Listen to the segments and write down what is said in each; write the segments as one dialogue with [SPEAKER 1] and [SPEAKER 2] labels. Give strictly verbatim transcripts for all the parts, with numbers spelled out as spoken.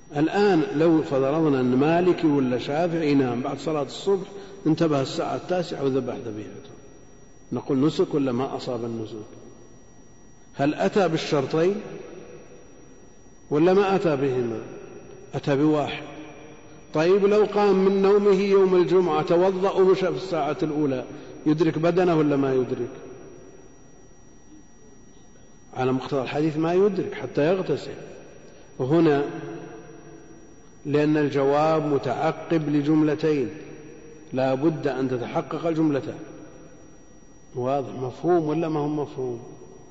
[SPEAKER 1] الآن لو فرضنا أن مالكي ولا شافعي ينام بعد صلاة الصبح، انتبه الساعة التاسعة وذبح ذبيحته، نقول نسك ولا ما أصاب النسك؟ هل أتى بالشرطين ولا ما أتى بهما؟ أتى بواحد. طيب لو قام من نومه يوم الجمعة توضأ ومشى في الساعة الأولى، يدرك بدنه ولا ما يدرك؟ على مقتضى الحديث ما يدرك حتى يغتسل. وهنا لأن الجواب متعقب لجملتين لا بد أن تتحقق الجملتان. واضح؟ مفهوم ولا ما هو مفهوم؟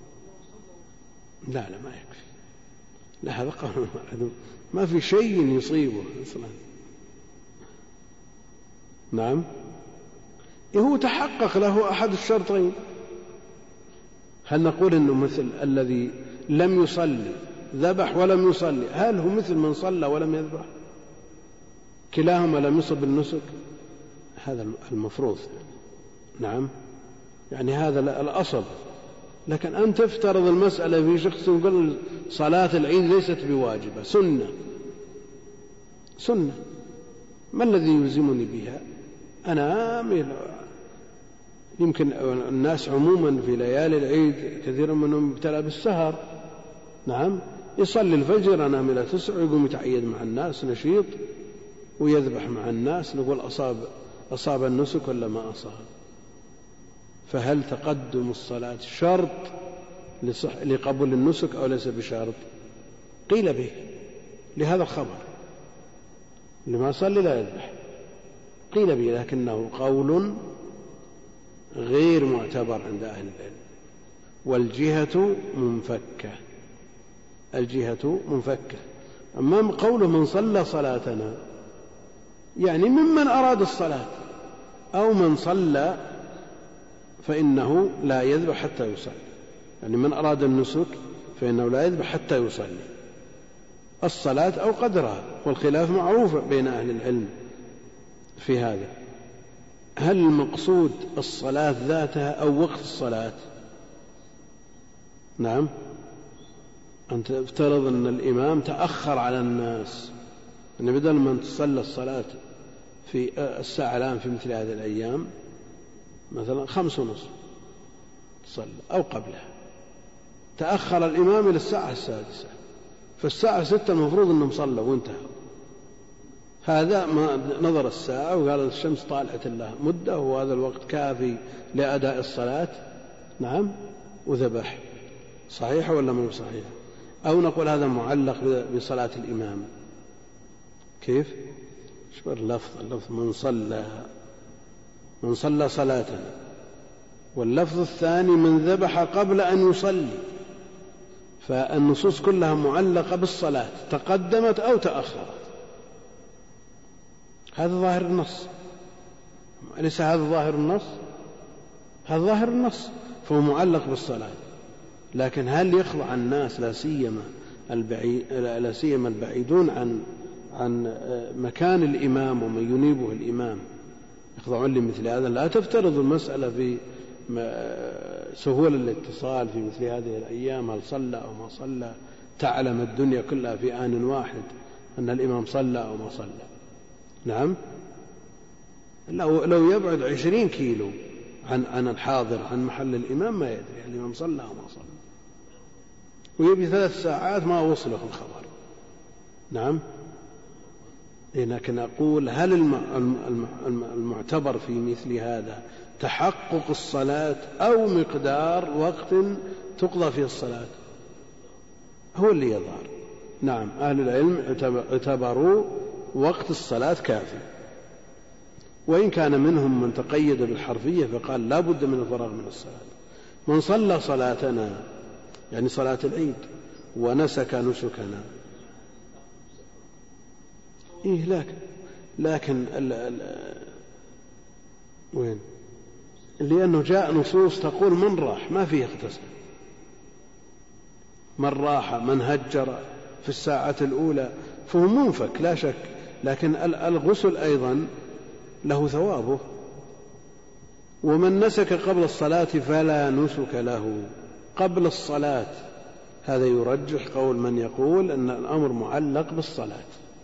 [SPEAKER 1] لا لا ما يكفي، لا هذا قانون ما في شيء يصيبه أصلا. نعم، هو تحقق له أحد الشرطين. هل نقول أنه مثل الذي لم يصلي ذبح ولم يصلي، هل هو مثل من صلى ولم يذبح؟ كلاهما لم يصب النسك، هذا المفروض. نعم، يعني هذا الأصل. لكن أن تفترض المسألة في شخص يقول صلاة العيد ليست بواجبة، سنة سنة، ما الذي يلزمني بها؟ أنا يمكن الناس عموما في ليالي العيد كثير منهم ابتلى بالسهر. نعم، يصلي الفجر أنام إلى تسع، يقوم يتعيد مع الناس نشيط ويذبح مع الناس، نقول أصاب أصاب النسك ولا ما أصاب؟ فهل تقدم الصلاة شرط لقبول النسك أو ليس بشرط؟ قيل به لهذا الخبر، لما صلي لا يذبح، قيل به، لكنه قول غير معتبر عند أهل العلم. والجهة منفكة، الجهة منفكة. أما قوله من صلى صلاتنا يعني ممن أراد الصلاة، أو من صلى فإنه لا يذبح حتى يصلي، يعني من أراد النسك فإنه لا يذبح حتى يصلي الصلاة أو قدرها، والخلاف معروف بين أهل العلم في هذا. هل المقصود الصلاة ذاتها أو وقت الصلاة؟ نعم، أنت افترض أن الإمام تأخر على الناس، أن بدل من تصلى الصلاة في الساعة الآن في مثل هذه الأيام مثلا خمس ونصف تصلى أو قبلها، تأخر الإمام إلى الساعة السادسة، فالساعة ستة المفروض أنهم صلوا وانتهوا. هذا ما نظر الساعة وقال الشمس طالعة له مدة وهذا الوقت كافي لأداء الصلاة. نعم، وذبح. صحيح ولا مو صحيح؟ أو نقول هذا معلق بصلاة الإمام. كيف؟ شو اللفظ؟ اللفظ من صلى من صلى صلاتنا، واللفظ الثاني من ذبح قبل أن يصلي، فالنصوص كلها معلقة بالصلاة تقدمت أو تأخرت. هذا ظاهر النص، أليس هذا ظاهر النص؟ هذا ظاهر النص، فهو معلق بالصلاة. لكن هل يخضع الناس لا سيما البعيد لا سيما البعيدون عن عن مكان الإمام ومن ينيبه الإمام يخضعون لمثل هذا؟ لا تفترض المسألة في سهولة الاتصال في مثل هذه الأيام، هل صلى أو ما صلى، تعلم الدنيا كلها في آن واحد أن الإمام صلى أو ما صلى. نعم، لو, لو يبعد عشرين كيلو عن, عن الحاضر عن محل الإمام ما يدري الإمام صلى أو ما صلى، ويبي ثلاث ساعات ما وصله الخبر. نعم، لكن أقول هل المعتبر في مثل هذا تحقق الصلاة أو مقدار وقت تقضى فيه الصلاة؟ هو اللي يظهر. نعم، أهل العلم اعتبروا وقت الصلاة كافي، وإن كان منهم من تقيد بالحرفية فقال لا بد من الفراغ من الصلاة. من صلى صلاتنا يعني صلاة العيد ونسك نسكنا. إيه لكن لكن ال ال وين؟ لأنه جاء نصوص تقول من راح ما فيه اغتسل، من راح من هجر في الساعة الأولى فهو منفك لا شك، لكن الغسل أيضا له ثوابه. ومن نسك قبل الصلاة فلا نسك له قبل الصلاة، هذا يرجح قول من يقول أن الأمر معلق بالصلاة.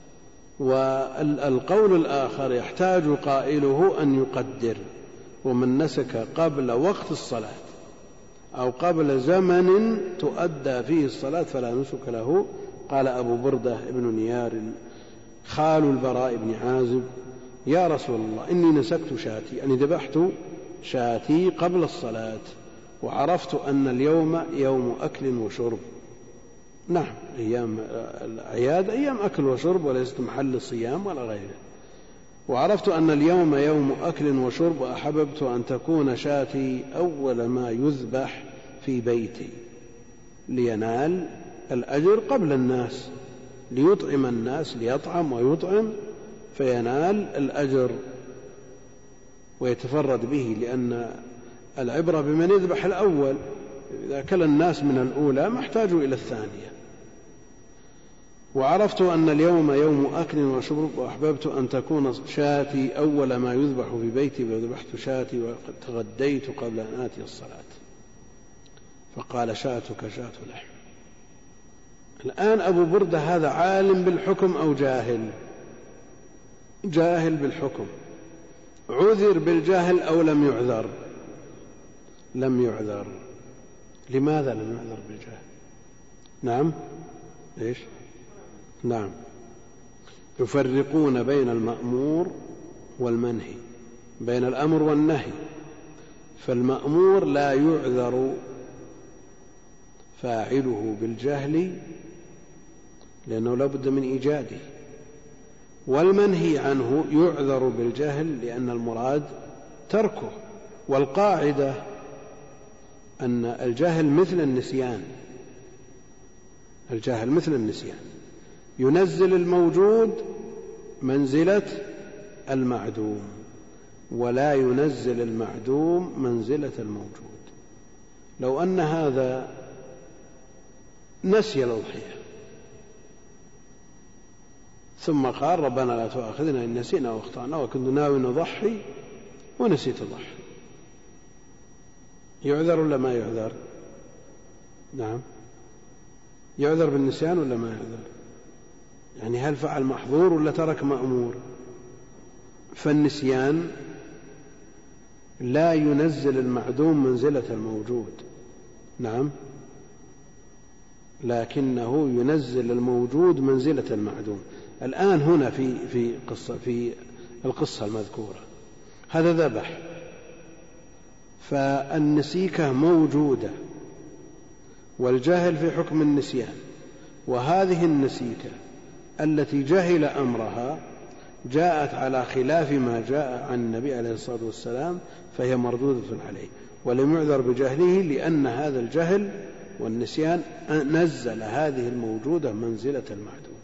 [SPEAKER 1] والقول الآخر يحتاج قائله أن يقدر: ومن نسك قبل وقت الصلاة أو قبل زمن تؤدى فيه الصلاة فلا نسك له. قال أبو بردة ابن نيار خال البراء بن عازب: يا رسول الله إني نسكت شاتي، يعني ذبحت شاتي قبل الصلاة، وعرفت أن اليوم يوم أكل وشرب. نعم، أيام الأعياد أيام أكل وشرب وليست محل صيام ولا غيره. وعرفت أن اليوم يوم أكل وشرب، وأحببت أن تكون شاتي أول ما يذبح في بيتي لينال الأجر قبل الناس، ليطعم الناس، ليطعم ويطعم فينال الأجر ويتفرد به، لأن العبرة بمن يذبح الأول. إذا كل الناس من الأولى ما احتاجوا إلى الثانية. وعرفت أن اليوم يوم أكل وشرب، وأحببت أن تكون شاتي أول ما يذبح في بيتي، وذبحت شاتي وقد تغديت قبل أن آتي الصلاة. فقال: شاتك شات لحم. الآن أبو بردة هذا عالم بالحكم أو جاهل؟ جاهل بالحكم. عذر بالجهل أو لم يعذر؟ لم يعذر. لماذا لم يعذر بالجهل؟ نعم، إيش؟ نعم، يفرقون بين المأمور والمنهي، بين الأمر والنهي. فالمأمور لا يعذر فاعله بالجهل لأنه لا بد من إيجاده، والمنهي عنه يعذر بالجهل لأن المراد تركه. والقاعدة أن الجهل مثل النسيان، الجهل مثل النسيان، ينزل الموجود منزلة المعدوم، ولا ينزل المعدوم منزلة الموجود. لو أن هذا نسي الأضحية ثم قال: ربنا لا تؤاخذنا إن نسينا واخطأنا وكنت ناوي نضحي ونسيت الضحي، يعذر ولا ما يعذر؟ نعم، يعذر بالنسيان ولا ما يعذر؟ يعني هل فعل محظور ولا ترك مأمور؟ فالنسيان لا ينزل المعدوم منزلة الموجود، نعم، لكنه ينزل الموجود منزلة المعدوم. الآن هنا في في قصة في القصة المذكورة هذا ذبح، فالنسيكة موجودة والجهل في حكم النسيان، وهذه النسيكة التي جهل أمرها جاءت على خلاف ما جاء عن النبي عليه الصلاة والسلام، فهي مردودة عليه ولم يعذر بجهله، لأن هذا الجهل والنسيان نزل هذه الموجودة منزلة المعدوم،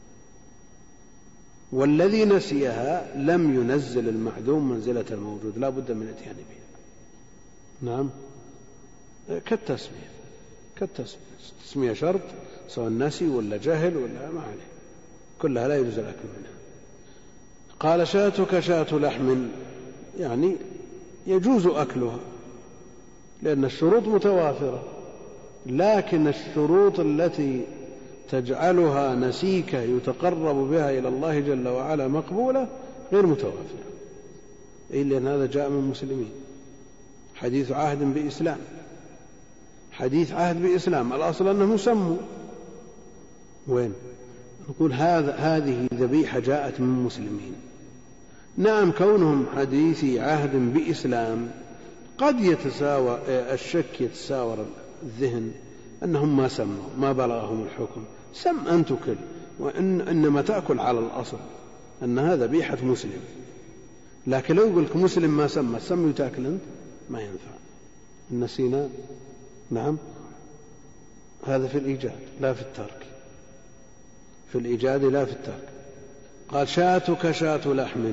[SPEAKER 1] والذي نسيها لم ينزل المعدوم منزلة الموجود، لا بد من الاتيان بها. نعم، كالتسمية، كالتسمية التسمية شرط، سواء نسي ولا جهل ولا ما عليه، كلها لا يجوز الأكل منها. قال: شاتك شات لحم، يعني يجوز أكلها لأن الشروط متوافرة، لكن الشروط التي تجعلها نسيكة يتقرب بها إلى الله جل وعلا مقبولة غير متوافرة، إلا أن هذا جاء من المسلمين. حديث عهد بإسلام، حديث عهد بإسلام، الأصل أنهم يسموا. وين نقول هذا هذه ذبيحة جاءت من المسلمين؟ نعم، كونهم حديثي عهد بإسلام قد يتساوى الشك، يتساور الذهن أنهم ما سموا، ما بلغهم الحكم، سم أن تكل، وإن إنما تأكل على الأصل أن هذا ذبيحة مسلم. لكن لو يقول لك مسلم ما سمى، سمي وتأكل أنت، ما ينفع. نسينا. نعم، هذا في الإيجاد لا في الترك، في الإيجاد لا في الترك. قال: شاتك شات لحم.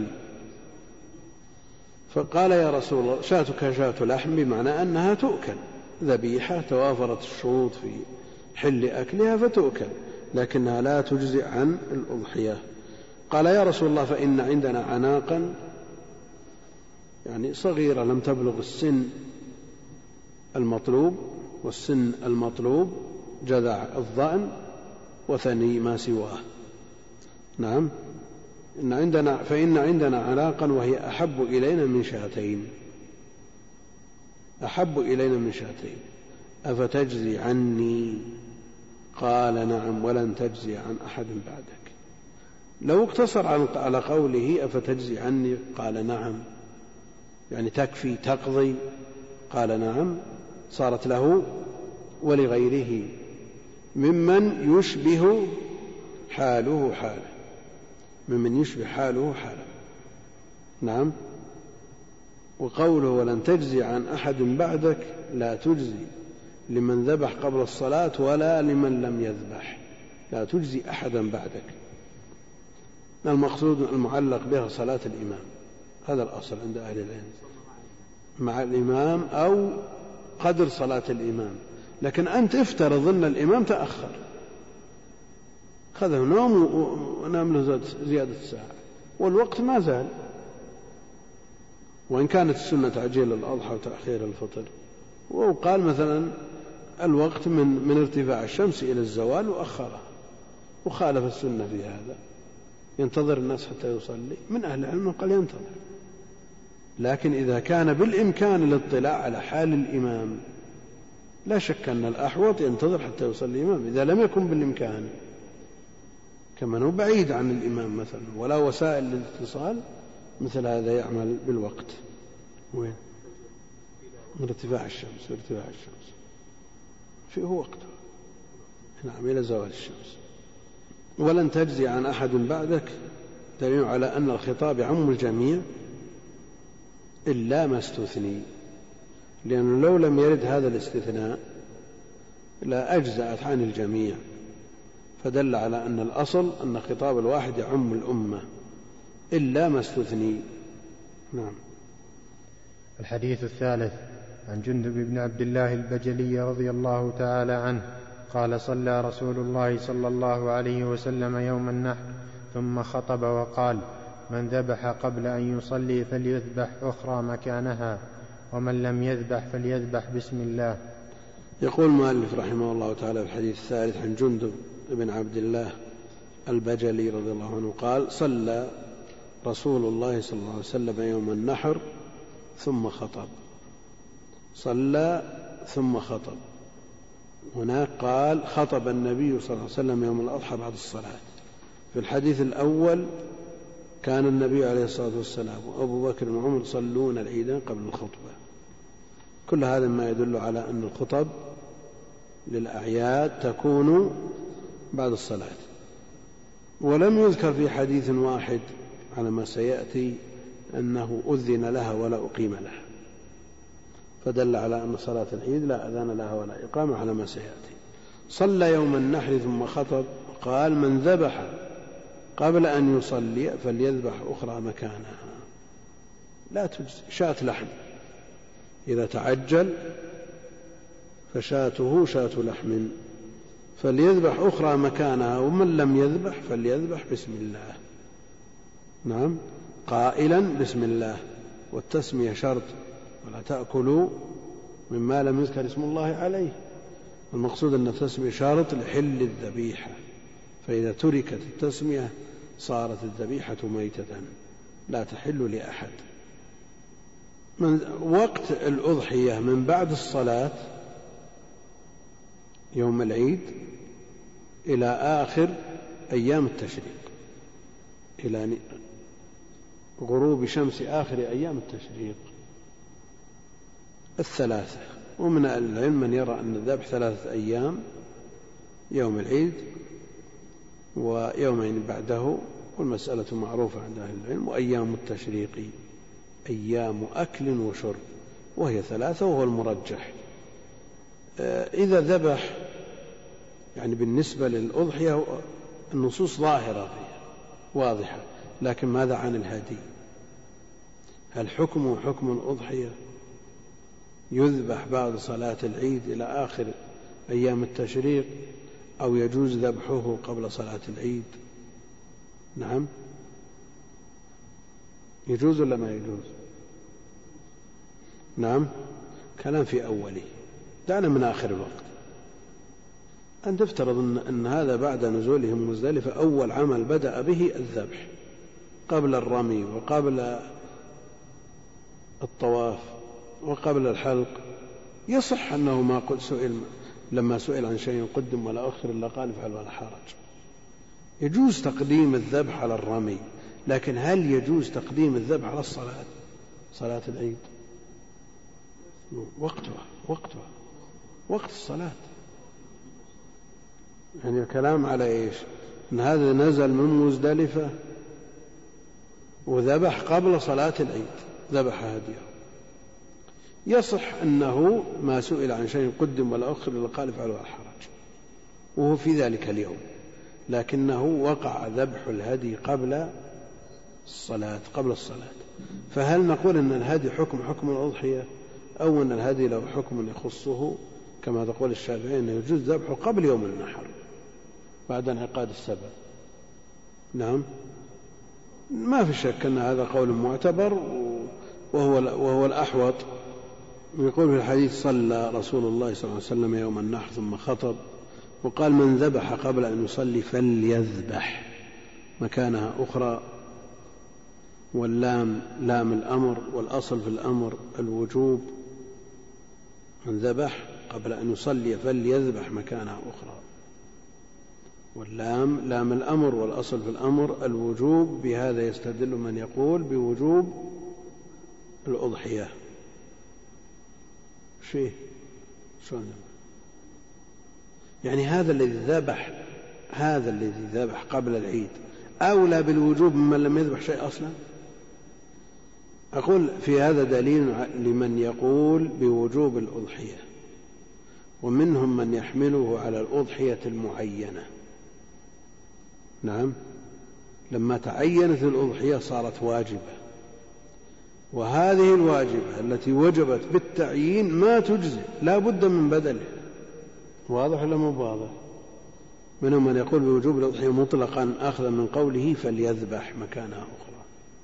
[SPEAKER 1] فقال: يا رسول الله، شاتك شات لحم بمعنى أنها تؤكل، ذبيحة توافرت الشروط في حل أكلها فتؤكل، لكنها لا تجزئ عن الأضحية. قال: يا رسول الله، فإن عندنا عناقا، يعني صغيرة لم تبلغ السن المطلوب، والسن المطلوب جذع الظأن وثني ما سواه. نعم، إن عندنا فإن عندنا عناقا وهي أحب إلينا من شاتين، أحب إلينا من شاتين، أفتجزي عني؟ قال نعم ولن تجزي عن أحد بعدك. لو اقتصر على قوله أفتجزي عني قال نعم، يعني تكفي تقضي، قال نعم، صارت له ولغيره ممن يشبه حاله حاله، ممن يشبه حاله حاله. نعم. وقوله ولن تجزي عن أحد بعدك لا تجزي لمن ذبح قبل الصلاة ولا لمن لم يذبح، لا تجزي أحدا بعدك. المقصود المعلق بها صلاة الإمام، هذا الأصل عند أهل العلم، مع الإمام أو قدر صلاة الإمام. لكن أنت افترض أن الإمام تأخر، خذه نوم ونام له زيادة ساعة والوقت ما زال، وإن كانت السنة تعجيل الأضحى وتأخير الفطر، وقال مثلا الوقت من, من ارتفاع الشمس إلى الزوال وأخره، وخالف السنة في هذا، ينتظر الناس حتى يصلي. من أهل العلم قال ينتظر، لكن إذا كان بالإمكان الاطلاع على حال الإمام لا شك أن الأحوط ينتظر حتى يصلي الإمام. إذا لم يكن بالإمكان كمن هو بعيد عن الإمام مثلا ولا وسائل للاتصال، مثل هذا يعمل بالوقت. وين؟ من ارتفاع الشمس، ارتفاع الشمس فيه وقته، نعم، إلى زوال الشمس. ولن تجزي عن أحد بعدك دليل على أن الخطاب يعم الجميع إلا ما استثني، لأنه لو لم يرد هذا الاستثناء لا أجزأت عن الجميع، فدل على أن الأصل أن خطاب الواحد يعم الأمة إلا ما استثني. نعم.
[SPEAKER 2] الحديث الثالث عن جندب بن عبد الله البجلي رضي الله تعالى عنه قال صلى رسول الله صلى الله عليه وسلم يوم النحر ثم خطب وقال من ذبح قبل أن يصلي فليذبح أخرى مكانها، ومن لم يذبح فليذبح بسم الله.
[SPEAKER 1] يقول المؤلف رحمه الله تعالى في الحديث الثالث عن جندب بن عبد الله البجلي رضي الله عنه قال صلى رسول الله صلى الله عليه وسلم يوم النحر ثم خطب. صلى ثم خطب، هناك قال خطب النبي صلى الله عليه وسلم يوم الأضحى بعد الصلاة. في الحديث الأول كان النبي عليه الصلاة والسلام وأبو بكر وعمر يصلون العيدين قبل الخطبة. كل هذا ما يدل على أن الخطب للأعياد تكون بعد الصلاة. ولم يذكر في حديث واحد على ما سيأتي أنه أذن لها ولا أقيم لها، فدل على أن صلاة العيد لا أذان لها ولا إقامة على ما سيأتي. صلى يوم النحر ثم خطب قال من ذبح قبل أن يصلي فليذبح أخرى مكانها، لا تجزي. شاة لحم إذا تعجل فشاته شاة لحم، فليذبح أخرى مكانها، ومن لم يذبح فليذبح بسم الله. نعم، قائلا بسم الله، والتسمية شرط، ولا تأكلوا مما لم يذكر اسم الله عليه. المقصود أن التسمية شرط لحل الذبيحة، فإذا تركت التسمية صارت الذبيحة ميتة لا تحل لأحد. من وقت الأضحية من بعد الصلاة يوم العيد إلى آخر أيام التشريق، إلى غروب شمس آخر أيام التشريق الثلاثة. ومن العلم من يرى أن الذبح ثلاثة أيام، يوم العيد ويومين بعده، والمسألة معروفة عند أهل العلم. وأيام التشريق أيام أكل وشرب، وهي ثلاثة وهو المرجح. إذا ذبح يعني بالنسبة للأضحية النصوص ظاهرة فيها واضحة، لكن ماذا عن الهدي؟ هل حكمه حكم الأضحية يذبح بعد صلاة العيد إلى آخر أيام التشريق، أو يجوز ذبحه قبل صلاة العيد؟ نعم، يجوز ولا ما يجوز؟ نعم، كلام في أوله، دعنا من آخر الوقت. أن تفترض أن, أن هذا بعد نزولهم مزدلفة أول عمل بدأ به الذبح، قبل الرمي وقبل الطواف وقبل الحلق، يصح أنه ما قد سئل لما سئل عن شيء قدم ولا أخر إلا قال افعل ولا حرج. يجوز تقديم الذبح على الرمي، لكن هل يجوز تقديم الذبح على الصلاة، صلاة العيد؟ وقتها وقتها وقت الصلاة. يعني الكلام على إيش؟ أن هذا نزل من مزدلفة وذبح قبل صلاة العيد، ذبح هديه. يصح أنه ما سئل عن شيء قدم ولا أخر إلا قال افعل ولا حرج، وهو في ذلك اليوم، لكنه وقع ذبح الهدي قبل الصلاة قبل الصلاة. فهل نقول أن الهدي حكم حكم الأضحية، أو أن الهدي له حكم يخصه كما تقول الشافعي أنه يجوز ذبحه قبل يوم النحر بعد انعقاد السبع؟ نعم، ما في شك أن هذا قول معتبر، وهو, وهو الأحوط. يقول في الحديث صلى رسول الله صلى الله عليه وسلم يوم النحر ثم خطب وقال من ذبح قبل أن يصلي فليذبح مكانها أخرى، واللام لام الأمر، والأصل في الأمر الوجوب. من ذبح قبل أن يصلي فليذبح مكانها أخرى، واللام لام الأمر، والأصل في الأمر الوجوب. بهذا يستدل من يقول بوجوب الأضحية. شيء شلون يعني هذا الذي ذبح هذا الذي ذبح قبل العيد أولى بالوجوب ممن لم يذبح شيء أصلا؟ أقول في هذا دليل لمن يقول بوجوب الأضحية، ومنهم من يحمله على الأضحية المعينة. نعم، لما تعينت الأضحية صارت واجبة، وهذه الواجبة التي وجبت بالتعيين ما تجزي، لا بد من بدله. واضح ولا مو واضح؟ منهم من يقول بوجوب الأضحية مطلقا أخذا من قوله فليذبح مكانها أخرى،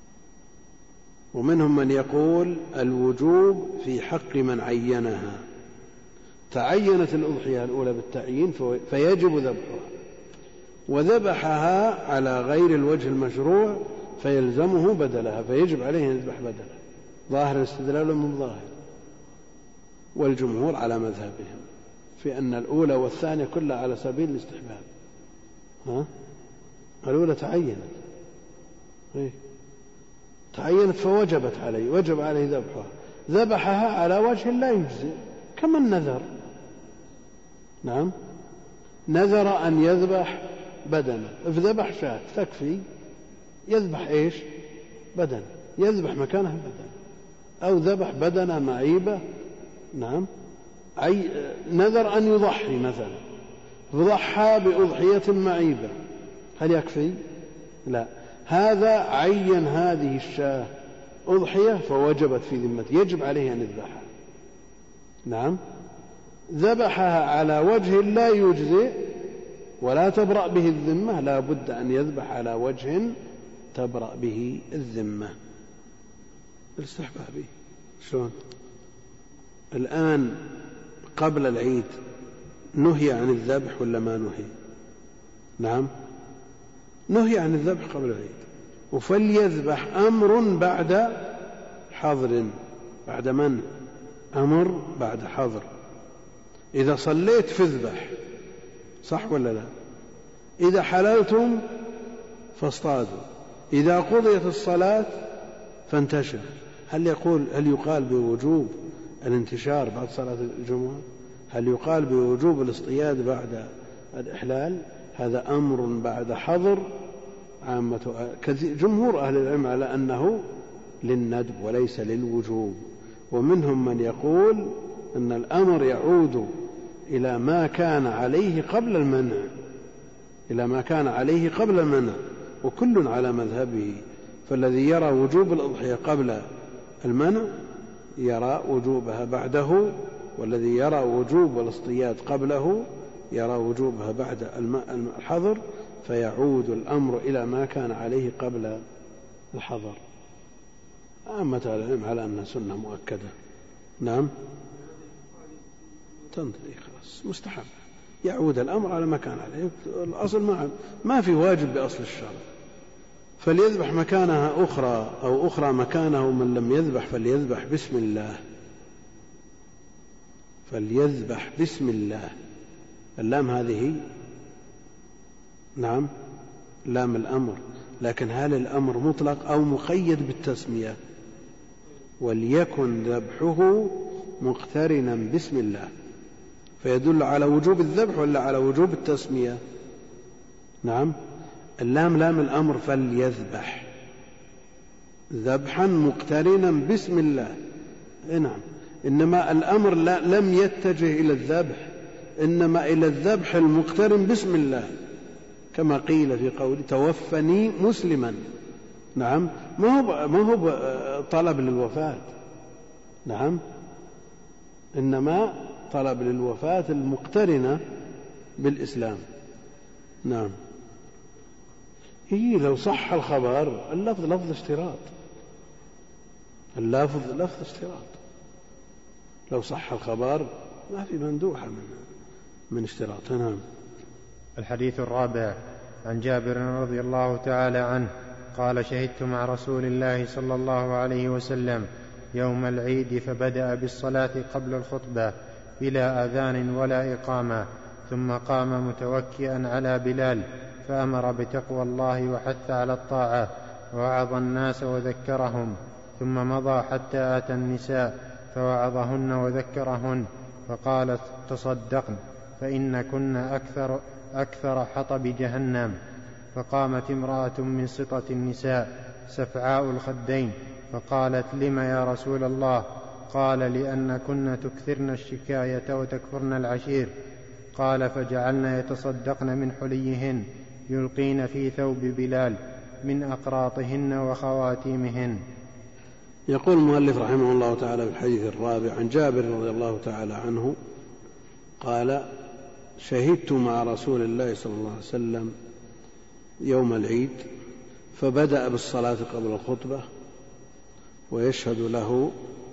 [SPEAKER 1] ومنهم من يقول الوجوب في حق من عينها. تعينت الأضحية الأولى بالتعيين فيجب ذبحها، وذبحها على غير الوجه المشروع فيلزمه بدلها، فيجب عليه أن يذبح بدلها. ظاهر الاستدلال من ظاهر، والجمهور على مذهبهم في أن الأولى والثانية كلها على سبيل الاستحباب. ها؟ الأولى تعينت إيه؟ تعينت فوجبت عليه، وجب عليه ذبحها، ذبحها على وجه لا يجزي كما النذر. نعم، نذر أن يذبح بدنه فذبح شاة تكفي، يذبح إيش؟ بدن، يذبح مكانها بدن، أو ذبح بدنه معيبة. نعم، عي... نذر أن يضحي مثلا فضحى بأضحية معيبة، هل يكفي؟ لا، هذا عين هذه الشاة أضحية فوجبت في ذمته، يجب عليه أن يذبحها. نعم، ذبحها على وجه لا يجزئ ولا تبرأ به الذمة، لا بد أن يذبح على وجه تبرأ به الذمة الاستحبابي. شلون الآن قبل العيد نهي عن الذبح ولا ما نهي؟ نعم، نهي عن الذبح قبل العيد. وفليذبح أمر بعد حظر، بعد من؟ أمر بعد حظر. إذا صليت فاذبح، صح ولا لا؟ إذا حللتم فاصطادوا، إذا قضيت الصلاة فانتشر. هل يقول هل يقال بوجوب الانتشار بعد صلاة الجمعة؟ هل يقال بوجوب الاصطياد بعد الإحلال؟ هذا أمر بعد حظر. عامة جمهور أهل العلم على أنه للندب وليس للوجوب، ومنهم من يقول أن الأمر يعود إلى ما كان عليه قبل المنع، إلى ما كان عليه قبل المنع، وكل على مذهبه. فالذي يرى وجوب الأضحية قبل المنع يرى وجوبها بعده، والذي يرى وجوب الاصطياد قبله يرى وجوبها بعد الحظر، فيعود الأمر إلى ما كان عليه قبل الحظر. عامة العلم على أنها سنة مؤكدة. نعم، تنتهي خلاص، مستحب، يعود الأمر على ما كان عليه. الأصل ما, ما في واجب بأصل الشرع، فليذبح مكانها أخرى أو أخرى مكانه، من لم يذبح فليذبح بسم الله، فليذبح بسم الله. اللام هذه نعم لام الأمر، لكن هل الأمر مطلق أو مقيد بالتسمية؟ وليكن ذبحه مقترنا بسم الله، فيدل على وجوب الذبح ولا على وجوب التسمية؟ نعم اللام لام الأمر، فليذبح ذبحا مقترنا بسم الله. نعم إنما الأمر لا لم يتجه إلى الذبح، إنما إلى الذبح المقترن بسم الله، كما قيل في قول توفني مسلما. نعم ما هو ما هو طلب للوفاة، نعم إنما طلب للوفاة المقترنة بالإسلام. نعم إيه لو صح الخبر اللفظ لفظ اشتراط، اللفظ لفظ اشتراط، لو صح الخبر ما في مندوحة من من اشتراط. نعم.
[SPEAKER 2] الحديث الرابع عن جابر رضي الله تعالى عنه قال شهدت مع رسول الله صلى الله عليه وسلم يوم العيد فبدأ بالصلاة قبل الخطبة بلا أذان ولا إقامة، ثم قام متوكئا على بلال فأمر بتقوى الله وحث على الطاعة ووعظ الناس وذكرهم، ثم مضى حتى أتى النساء فوعظهن وذكرهن فقالت تصدقن فإن كن أكثر, أكثر حطب جهنم. فقامت امرأة من سطة النساء سفعاء الخدين فقالت لم يا رسول الله؟ قال لأن كن تكثرن الشكاية وتكفرن العشير. قال فجعلن يتصدقن من حليهن يلقين في ثوب بلال من أقراطهن وخواتيمهن.
[SPEAKER 1] يقول المؤلف رحمه الله تعالى في الحديث الرابع عن جابر رضي الله تعالى عنه قال شهدت مع رسول الله صلى الله عليه وسلم يوم العيد فبدأ بالصلاة قبل الخطبة، ويشهد له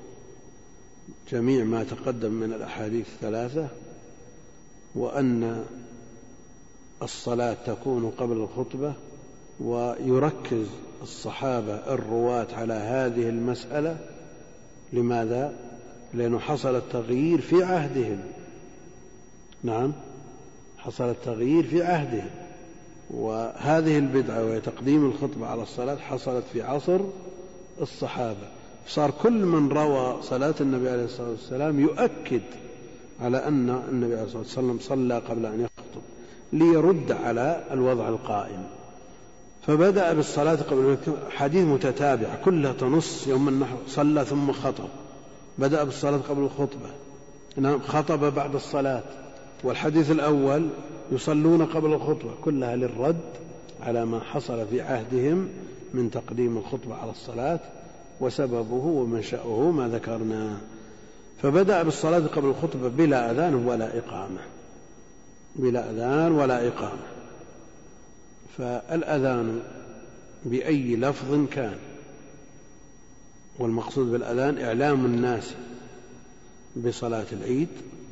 [SPEAKER 1] جميع ما تقدم من الأحاديث الثلاثة، وأن الصلاة تكون قبل الخطبة. ويركز الصحابة الرواة على هذه المسألة. لماذا؟ لأنه حصل التغيير في عهدهم. نعم حصل التغيير في عهدهم، وهذه البدعة وهي تقديم الخطبة على الصلاة حصلت في عصر الصحابة، صار كل من روى صلاة النبي عليه الصلاة والسلام يؤكد على أن النبي عليه الصلاة والسلام صلى قبل أن يخطب ليرد على الوضع القائم. فبدأ بالصلاة قبل حديث متتابع كلها تنص يوم النحر صلى ثم خطب، بدأ بالصلاة قبل الخطبة، خطب بعد الصلاة، والحديث الأول يصلون قبل الخطبة، كلها للرد على ما حصل في عهدهم من تقديم الخطبة على الصلاة، وسببه ومنشأه ما ذكرنا. فبدأ بالصلاة قبل الخطبة بلا أذان ولا إقامة، بلا أذان ولا إقامة. فالأذان بأي لفظ كان، والمقصود بالأذان إعلام الناس بصلاة العيد،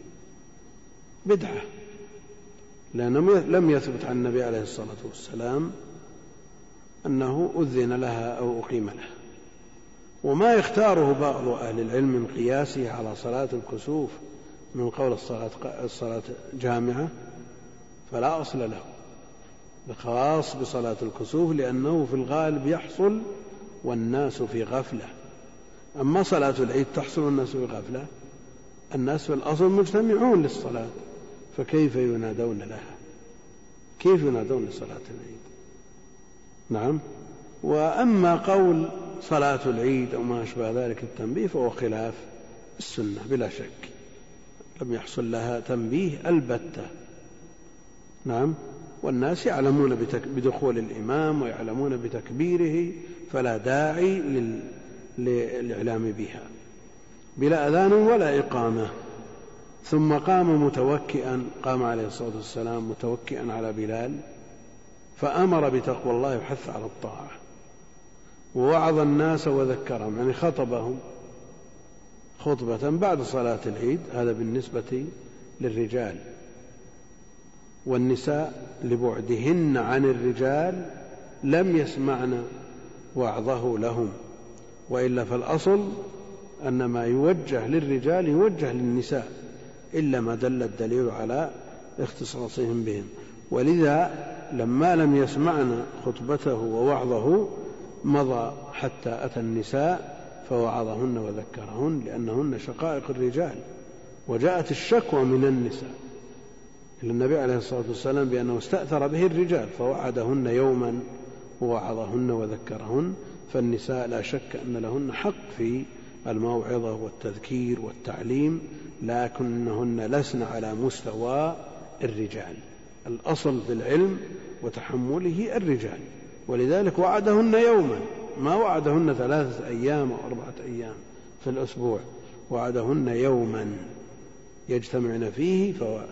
[SPEAKER 1] بدعة، لأنه لم يثبت عن النبي عليه الصلاة والسلام أنه أذن لها أو أقيم لها. وما يختاره بعض أهل العلم من قياسه على صلاة الكسوف من قول الصلاة, الصلاة جامعة فلا أصل له، خاص بصلاة الكسوف لأنه في الغالب يحصل والناس في غفلة. أما صلاة العيد تحصل والناس في غفلة، الناس في الأصل مجتمعون للصلاة، فكيف ينادون لها؟ كيف ينادون لصلاة العيد؟ نعم. وأما قول صلاة العيد أو ما أشبه ذلك التنبيه فهو خلاف السنة بلا شك، لم يحصل لها تنبيه البتة. نعم. والناس يعلمون بدخول الإمام ويعلمون بتكبيره، فلا داعي للإعلام بها. بلا أذان ولا إقامة. ثم قام متوكئا، قام عليه الصلاة والسلام متوكئا على بلال، فأمر بتقوى الله وحث على الطاعة، ووعظ الناس وذكرهم، يعني خطبهم خطبة بعد صلاة العيد. هذا بالنسبة للرجال، والنساء لبعدهن عن الرجال لم يسمعن وعظه لهم، وإلا فالأصل أن ما يوجه للرجال يوجه للنساء إلا ما دل الدليل على اختصاصهم بهم. ولذا لما لم يسمعن خطبته ووعظه مضى حتى أتى النساء فوعظهن وذكرهن، لأنهن شقائق الرجال، وجاءت الشكوى من النساء إلى النبي عليه الصلاة والسلام بأنه استأثر به الرجال فوعدهن يوما ووعظهن وذكرهن. فالنساء لا شك أن لهن حق في الموعظة والتذكير والتعليم، لكنهن لسن على مستوى الرجال. الأصل في العلم وتحمله الرجال، ولذلك وعدهن يوما، ما وعدهن ثلاثة أيام أو أربعة أيام في الأسبوع، وعدهن يوما يجتمعن فيه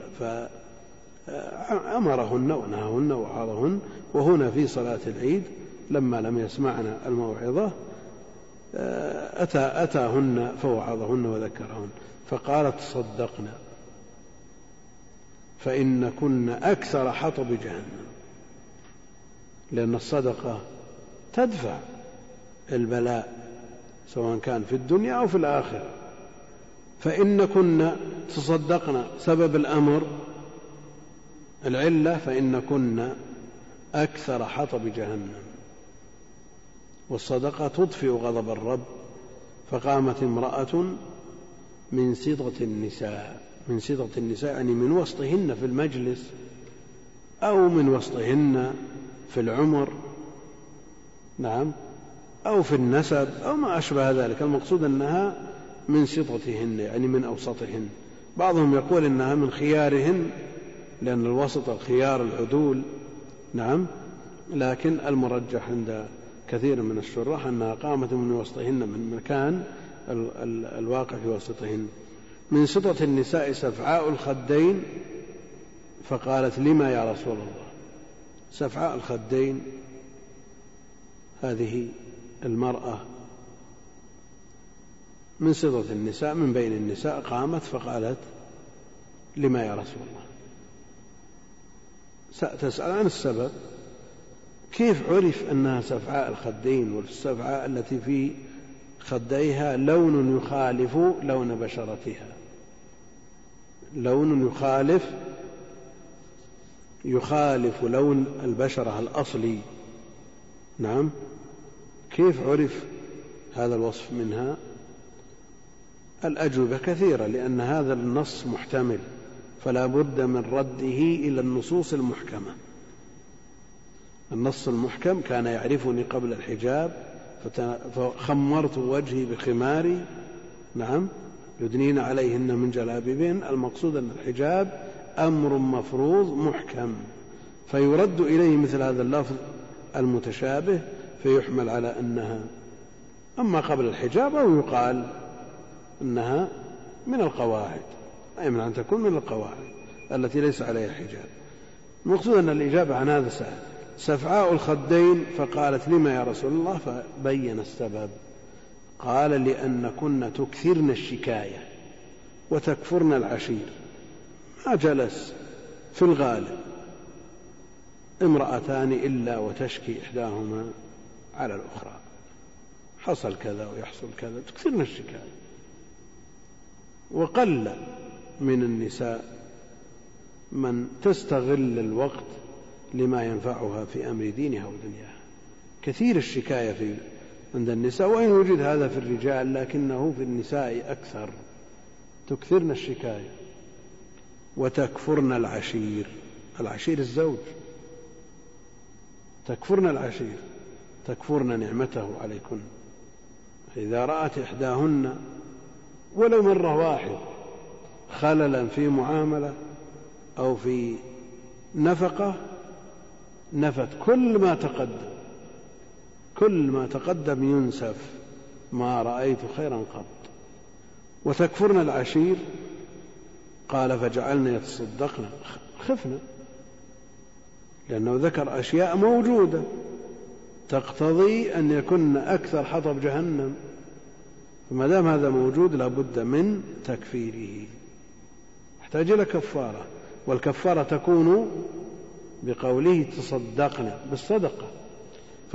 [SPEAKER 1] فأمرهن ونهاهن ووعظهن. وهنا في صلاة العيد لما لم يسمعن الموعظة أتى أتاهن فوعظهن وذكرهن، فقالت صدقنا فإن كن أكثر حطب جهنم، لأن الصدقة تدفع البلاء سواء كان في الدنيا أو في الآخرة. فإن كن تصدقنا سبب الأمر العلة، فإن كن أكثر حطب جهنم، والصدقة تطفئ غضب الرب. فقامت امرأة من سدغة النساء، من سدغة النساء يعني من وسطهن في المجلس أو من وسطهن في العمر، نعم، أو في النسب أو ما أشبه ذلك. المقصود أنها من سدغتهن يعني من أوسطهن. بعضهم يقول إنها من خيارهن لأن الوسط الخيار العدول، نعم، لكن المرجح عند كثير من الشراح أنها قامت من وسطهن من مكان الواقع في وسطهن. من سدغة النساء سفعاء الخدين، فقالت لما يا رسول الله؟ سفعاء الخدين هذه المرأة من سدغة النساء من بين النساء، قامت فقالت لما يا رسول الله؟ تسأل عن السبب، كيف عرف أنها سفعاء الخدين والسفعاء التي في خديها لون يخالف لون بشرتها، لون يخالف يخالف لون البشرة الأصلي، نعم، كيف عرف هذا الوصف منها؟ الأجوبة كثيرة، لأن هذا النص محتمل فلا بد من رده إلى النصوص المحكمة. النص المحكم كان يعرفني قبل الحجاب فخمرت وجهي بخماري، نعم، يدنين عليهن من جلابيبهن. المقصود أن الحجاب أمر مفروض محكم، فيرد إليه مثل هذا اللفظ المتشابه فيحمل على أنها أما قبل الحجاب، أو يقال أنها من القواعد، أي من أن تكون من القواعد التي ليس عليها حجاب. المقصود أن الإجابة عن هذا سهل. سفعاء الخدين، فقالت لما يا رسول الله؟ فبين السبب، قال لأن كنا تكثرن الشكاية وتكفرن العشير. ما جلس في الغالب امرأتان إلا وتشكي إحداهما على الأخرى، حصل كذا ويحصل كذا، تكثرن الشكاية. وقل من النساء من تستغل الوقت لما ينفعها في أمر دينها ودنياها. كثير الشكاية في عند النساء، وإن وجد هذا في الرجال لكنه في النساء أكثر. تكثرن الشكاية وتكفرن العشير، العشير الزوج، تكفرن العشير، تكفرن نعمته عليكن. إذا رأت إحداهن ولو مرة واحدة خللا في معاملة أو في نفقة نفت كل ما تقدم، كل ما تقدم ينسف، ما رأيت خيرا قط. وتكفرن العشير، قال فجعلنا يتصدقن، خفنا، لأنه ذكر أشياء موجودة تقتضي أن يكون أكثر حطب جهنم، فما دام هذا موجود لابد من تكفيره، يحتاج إلى كفارة. والكفارة تكون بقوله تصدقنا بالصدقة،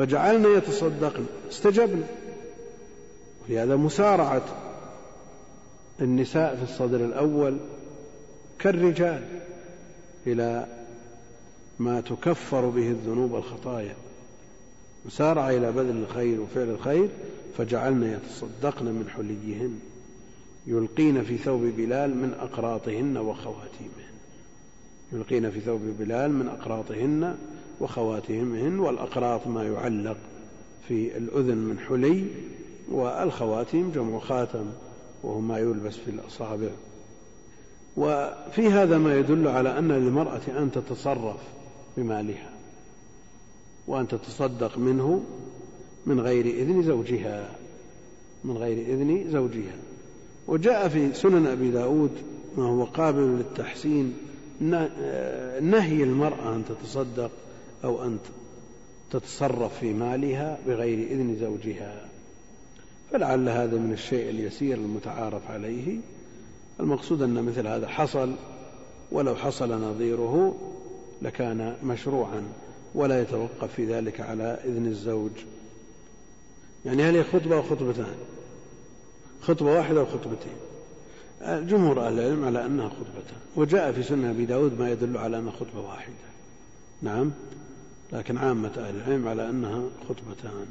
[SPEAKER 1] فجعلنا يتصدقن، استجبنا. وفي هذا مسارعة النساء في الصدر الأول كالرجال إلى ما تكفر به الذنوب والخطايا، مسارعة إلى بذل الخير وفعل الخير. فجعلنا يتصدقن من حليهن يلقين في ثوب بلال من أقراطهن وخواتيمهن، يلقين في ثوب بلال من أقراطهن وخواتيمهن. والأقراط ما يعلق في الأذن من حلي، والخواتيم جمع خاتم وهو ما يلبس في الأصابع. وفي هذا ما يدل على أن للمرأة أن تتصرف بمالها وأن تتصدق منه من غير إذن زوجها، من غير إذن زوجها. وجاء في سنن أبي داود ما هو قابل للتحسين نهي المرأة أن تتصدق أو أن تتصرف في مالها بغير إذن زوجها، فلعل هذا من الشيء اليسير المتعارف عليه. المقصود أن مثل هذا حصل، ولو حصل نظيره لكان مشروعا ولا يتوقف في ذلك على إذن الزوج. يعني هل هي خطبة أو خطبتان؟ خطبة واحدة أو خطبتين؟ جمهور أهل العلم على أنها خطبتان، وجاء في سنة أبي داود ما يدل على أنها خطبة واحدة. نعم، لكن عامة أهل العلم على أنها خطبتان.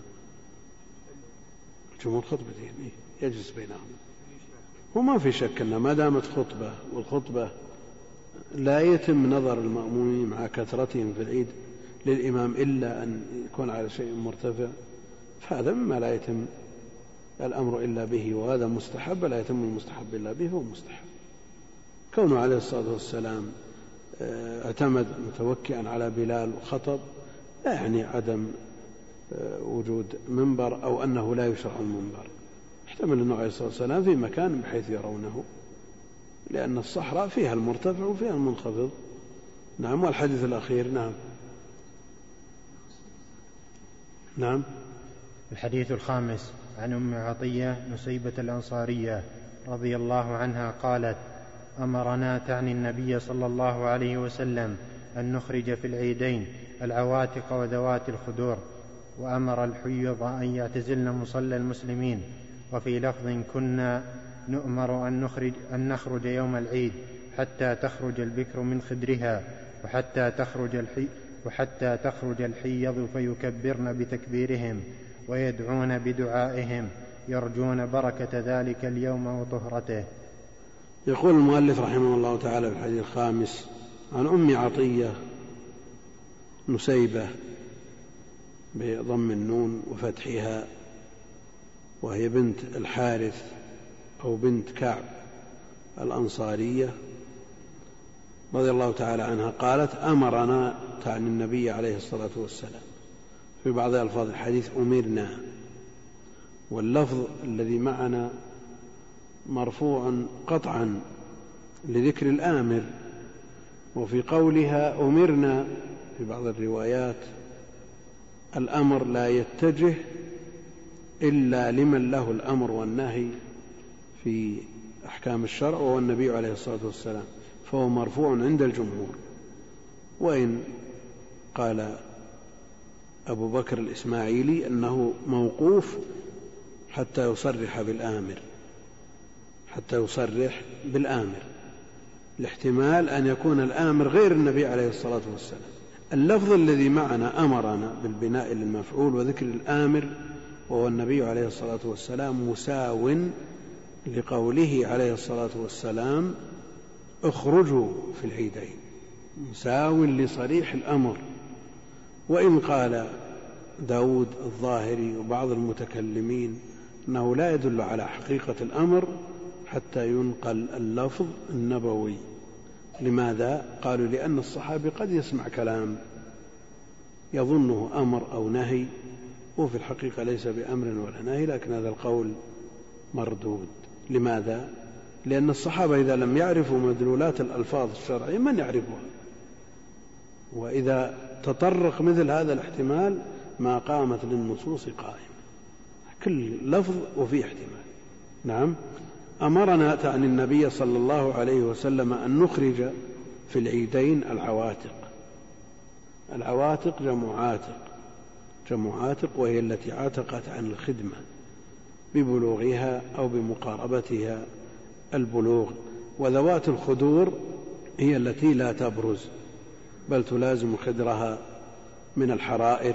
[SPEAKER 1] جمهور خطبتين يجلس بينهم، وما في شك أن ما دامت خطبة، والخطبة لا يتم نظر المأمومين مع كثرتهم في العيد للإمام إلا أن يكون على شيء مرتفع، فهذا مما لا يتم الأمر إلا به، وهذا مستحب لا يتم المستحب إلا به، هو مستحب. كونه عليه الصلاة والسلام اعتمد متوكئا على بلال وخطب لا يعني عدم وجود منبر أو أنه لا يشرع المنبر. احتمل أنه عليه الصلاة والسلام في مكان بحيث يرونه، لأن الصحراء فيها المرتفع وفيها المنخفض. نعم. والحديث الأخير. نعم نعم
[SPEAKER 2] الحديث الخامس عن أم عطية نسيبة الأنصارية رضي الله عنها قالت: أمرنا تعني النبي صلى الله عليه وسلم أن نخرج في العيدين العواتق وذوات الخدور، وأمر الحيض أن يعتزلن مصلى المسلمين. وفي لفظ: كنا نؤمر أن نخرج, أن نخرج يوم العيد حتى تخرج البكر من خدرها وحتى تخرج, الحي وحتى تخرج الحيض فيكبرن بتكبيرهم ويدعون بدعائهم يرجون بركة ذلك اليوم وطهرته.
[SPEAKER 1] يقول المؤلف رحمه الله تعالى في الحديث الخامس عن أم عطية نسيبة بضم النون وفتحها، وهي بنت الحارث أو بنت كعب الأنصارية رضي الله تعالى عنها قالت: أمرنا تعني النبي عليه الصلاة والسلام. في بعض ألفاظ الحديث أمرنا، واللفظ الذي معنا مرفوع قطعا لذكر الآمر، وفي قولها أمرنا في بعض الروايات الأمر لا يتجه إلا لمن له الأمر والنهي في أحكام الشرع وهو النبي عليه الصلاة والسلام، فهو مرفوع عند الجمهور. وإن قال أبو بكر الإسماعيلي أنه موقوف حتى يصرح بالآمر، حتى يصرح بالآمر، الاحتمال أن يكون الآمر غير النبي عليه الصلاة والسلام. اللفظ الذي معنا أمرنا بالبناء للمفعول وذكر الآمر وهو النبي عليه الصلاة والسلام مساو لقوله عليه الصلاة والسلام: اخرجوا في العيدين، مساو لصريح الأمر. وإن قال داود الظاهري وبعض المتكلمين أنه لا يدل على حقيقة الأمر حتى ينقل اللفظ النبوي. لماذا؟ قالوا: لأن الصحابي قد يسمع كلام يظنه أمر أو نهي وفي الحقيقة ليس بأمر ولا نهي، لكن هذا القول مردود. لماذا؟ لأن الصحابة إذا لم يعرفوا مدلولات الألفاظ الشرعية من يعرفها؟ وإذا تطرق مثل هذا الاحتمال ما قامت للنصوص قائمة، كل لفظ وفيه احتمال. نعم. أمرنا تعني النبي صلى الله عليه وسلم أن نخرج في العيدين العواتق. العواتق جمع عاتق، جمع عاتق، وهي التي عتقت عن الخدمة ببلوغها أو بمقاربتها البلوغ. وذوات الخدور هي التي لا تبرز بل تلازم خدرها من الحرائر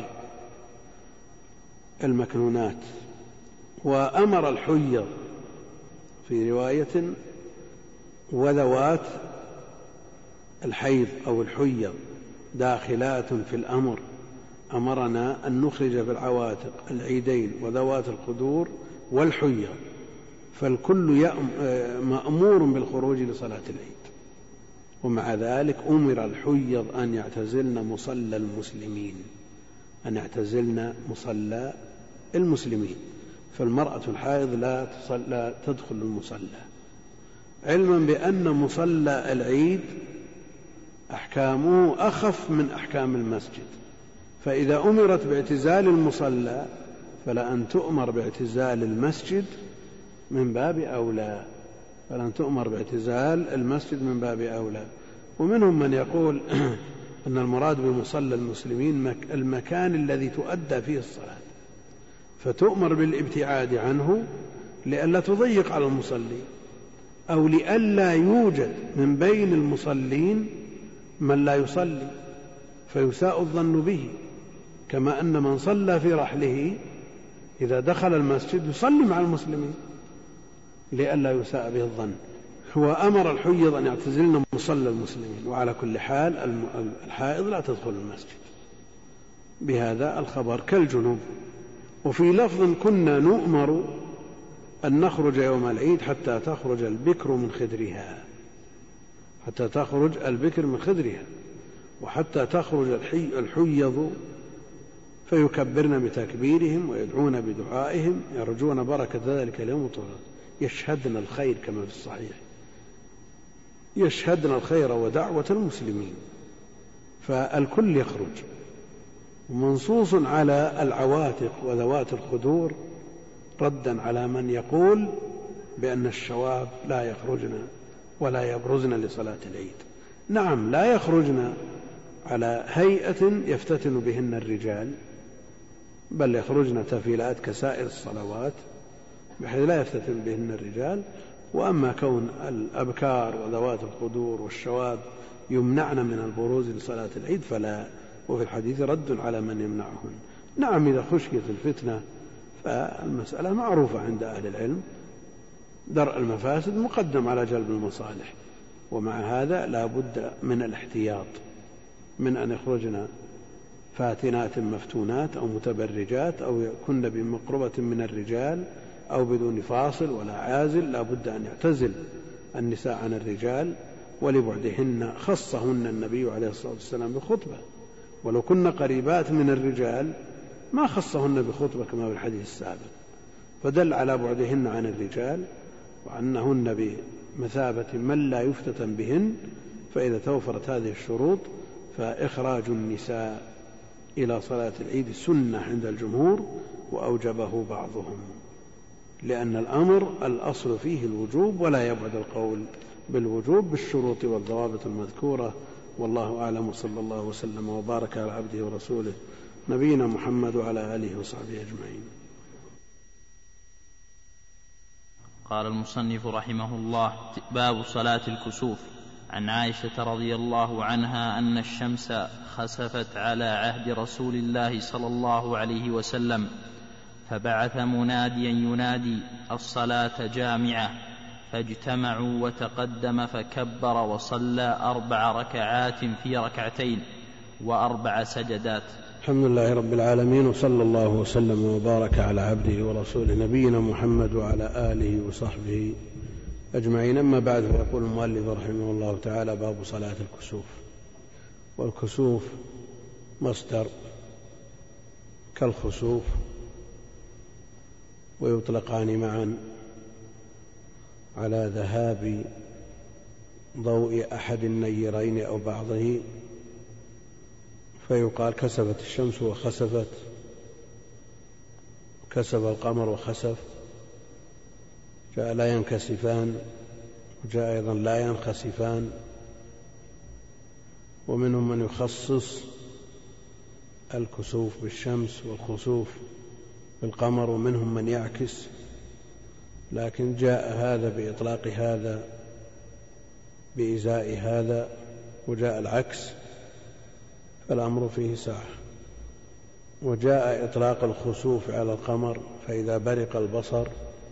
[SPEAKER 1] المكنونات. وأمر الحيض في رواية وذوات الحيض أو الحيض داخلات في الأمر، أمرنا أن نخرج بالعواتق العيدين وذوات الخدور والحيض، فالكل مأمور بالخروج لصلاة العيد. ومع ذلك أمر الحيض أن يعتزلن مصلى المسلمين، أن يعتزلن مصلى المسلمين، فالمرأة الحائض لا, لا تدخل المصلى، علما بأن مصلى العيد أحكامه أخف من أحكام المسجد، فإذا أمرت باعتزال المصلى فلأن تؤمر باعتزال المسجد من باب أولى، فلأن تؤمر باعتزال المسجد من باب أولى. ومنهم من يقول أن المراد بمصلى المسلمين المكان الذي تؤدى فيه الصلاة، فتؤمر بالابتعاد عنه لئلا تضيق على المصلي، أو لئلا يوجد من بين المصلين من لا يصلي فيساء الظن به، كما أن من صلى في رحله إذا دخل المسجد يصلي مع المسلمين لئلا يساء به الظن. هو أمر الحيض أن يعتزلن مصلى المسلمين، وعلى كل حال الحائض لا تدخل المسجد بهذا الخبر كالجنوب. وفي لفظ كنا نؤمر أن نخرج يوم العيد حتى تخرج البكر من خدرها، حتى تخرج البكر من خدرها، وحتى تخرج الحيض فيكبرن بتكبيرهم ويدعون بدعائهم يرجون بركة ذلك اليوم طول، يشهدن الخير كما في الصحيح، يشهدن الخير ودعوة المسلمين، فالكل يخرج. ومنصوص على العواتق وذوات الخدور ردا على من يقول بأن الشواب لا يخرجن ولا يبرزن لصلاة العيد. نعم، لا يخرجن على هيئة يفتتن بهن الرجال، بل يخرجن تفيلات كسائر الصلوات بحيث لا يفتتن بهن الرجال. وأما كون الأبكار وذوات الخدور والشواب يمنعن من البروز لصلاة العيد فلا، وفي الحديث رد على من يمنعهن. نعم، إذا خشيت الفتنة فالمسألة معروفة عند أهل العلم، درء المفاسد مقدم على جلب المصالح، ومع هذا لا بد من الاحتياط من أن يخرجن فاتنات مفتونات أو متبرجات أو يكن بمقربة من الرجال أو بدون فاصل ولا عازل. لا بد أن يعتزل النساء عن الرجال، ولبعدهن خصهن النبي عليه الصلاة والسلام بخطبة، ولو كن قريبات من الرجال ما خصهن بخطبة كما في الحديث السابق، فدل على بعدهن عن الرجال وأنهن بمثابة من لا يفتتن بهن. فإذا توفرت هذه الشروط فإخراج النساء إلى صلاة العيد سنة عند الجمهور، وأوجبه بعضهم، لأن الأمر الأصل فيه الوجوب، ولا يبعد القول بالوجوب بالشروط والضوابط المذكورة. والله أعلم، صلى الله وسلم وبارك على عبده ورسوله نبينا محمد وعلى آله وصحبه أجمعين.
[SPEAKER 3] قال المصنف رحمه الله: باب صلاة الكسوف. عن عائشة رضي الله عنها أن الشمس خسفت على عهد رسول الله صلى الله عليه وسلم، فبعث مناديا ينادي: الصلاة جامعة، فاجتمعوا وتقدم فكبر وصلى أربع ركعات في ركعتين وأربع سجدات.
[SPEAKER 1] الحمد لله رب العالمين، وصلى الله وسلم وبارك على عبده ورسوله نبينا محمد وعلى آله وصحبه أجمعين. أما بعد، فيقول المؤلف رحمه الله تعالى: باب صلاة الكسوف. والكسوف مصدر كالخسوف، ويطلقان معا على ذهاب ضوء أحد النيرين أو بعضه، فيقال كسفت الشمس وخسفت، كسف القمر وخسف، جاء لا ينكسفان، وجاء أيضا لا ينخسفان. ومنهم من يخصص الكسوف بالشمس والخسوف بالقمر، ومنهم من يعكس، لكن جاء هذا بإطلاق هذا بإزاء هذا، وجاء العكس، فالأمر فيه ساعة. وجاء إطلاق الخسوف على القمر فإذا برق البصر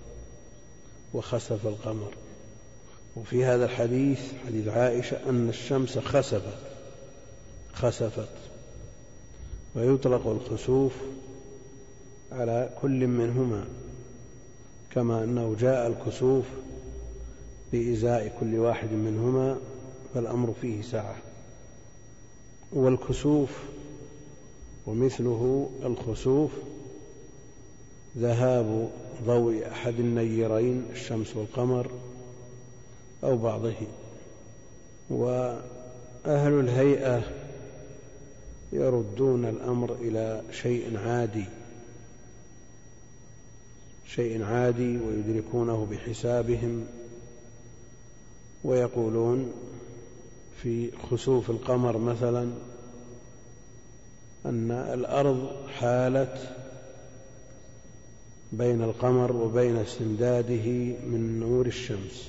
[SPEAKER 1] وخسف القمر. وفي هذا الحديث حديث عائشة أن الشمس خسفت خسفت ويطلق الخسوف على كل منهما، كما أنه جاء الكسوف بإزاء كل واحد منهما، فالأمر فيه سعة. والكسوف ومثله الخسوف ذهاب ضوء أحد النيرين الشمس والقمر أو بعضه. وأهل الهيئة يردون الأمر إلى شيء عادي شيء عادي ويدركونه بحسابهم، ويقولون في خسوف القمر مثلا أن الأرض حالت بين القمر وبين استمداده من نور الشمس.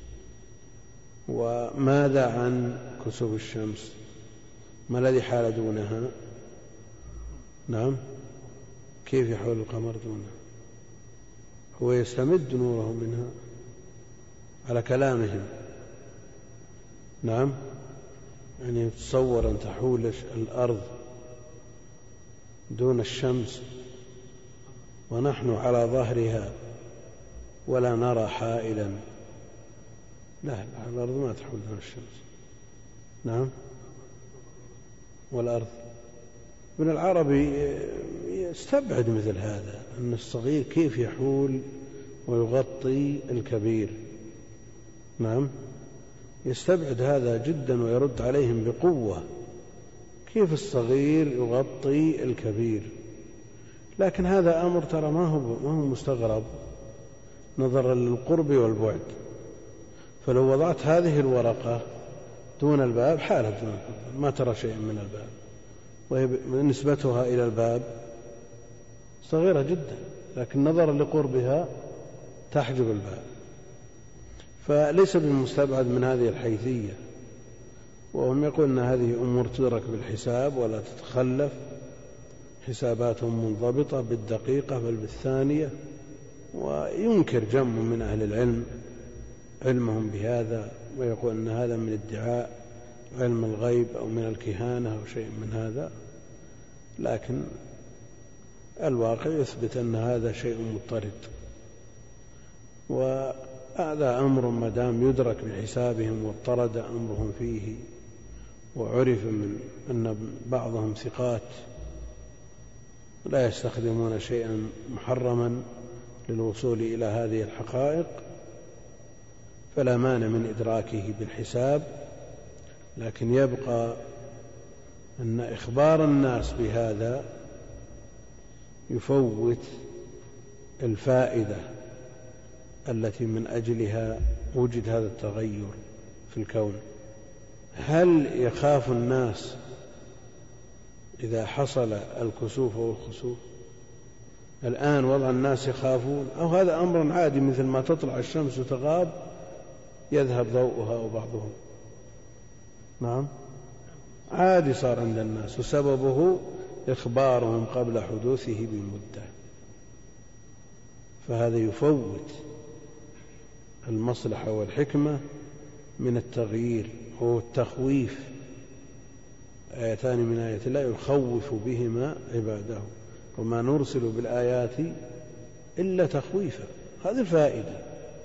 [SPEAKER 1] وماذا عن كسوف الشمس؟ ما الذي حال دونها؟ نعم، كيف يحول القمر دونها؟ هو يستمد نوره منها على كلامهم. نعم، يعني تصور أن تحول الأرض دون الشمس ونحن على ظهرها ولا نرى حائلا. لا، الأرض ما تحول دون الشمس. نعم، والأرض. ابن العربي يستبعد مثل هذا، أن الصغير كيف يحول ويغطي الكبير. نعم، يستبعد هذا جدا ويرد عليهم بقوة، كيف الصغير يغطي الكبير؟ لكن هذا أمر ترى ما هو ما هو مستغرب نظرا للقرب والبعد. فلو وضعت هذه الورقة دون الباب حالت ما ترى شيء من الباب، ونسبتها إلى الباب صغيرة جدا، لكن نظرا لقربها تحجب الباب. فليس بالمستبعد من هذه الحيثية. وهم يقولون أن هذه أمور تدرك بالحساب ولا تتخلف، حساباتهم منضبطة بالدقيقة بل بالثانية. وينكر جمع من أهل العلم علمهم بهذا، ويقول أن هذا من ادعاء علم الغيب أو من الكهانة أو شيء من هذا، لكن الواقع يثبت أن هذا شيء مضطرد. وهذا أمر ما دام يدرك بحسابهم واضطرد أمرهم فيه، وعرف من أن بعضهم ثقات لا يستخدمون شيئا محرما للوصول إلى هذه الحقائق، فلا مانع من إدراكه بالحساب. لكن يبقى أن إخبار الناس بهذا يفوت الفائدة التي من أجلها وجد هذا التغير في الكون. هل يخاف الناس إذا حصل الكسوف والخسوف؟ الآن وضع الناس يخافون، أو هذا أمر عادي مثل ما تطلع الشمس وتغاب يذهب ضوءها وبعضهم؟ نعم، عادي صار عند الناس، وسببه إخبارهم قبل حدوثه بمدة. فهذا يفوت المصلحة والحكمة من التغيير، هو التخويف. آيتان من آيات الله يخوف بهما عباده وما نرسل بالآيات إلا تخويفا. هذه الفائدة.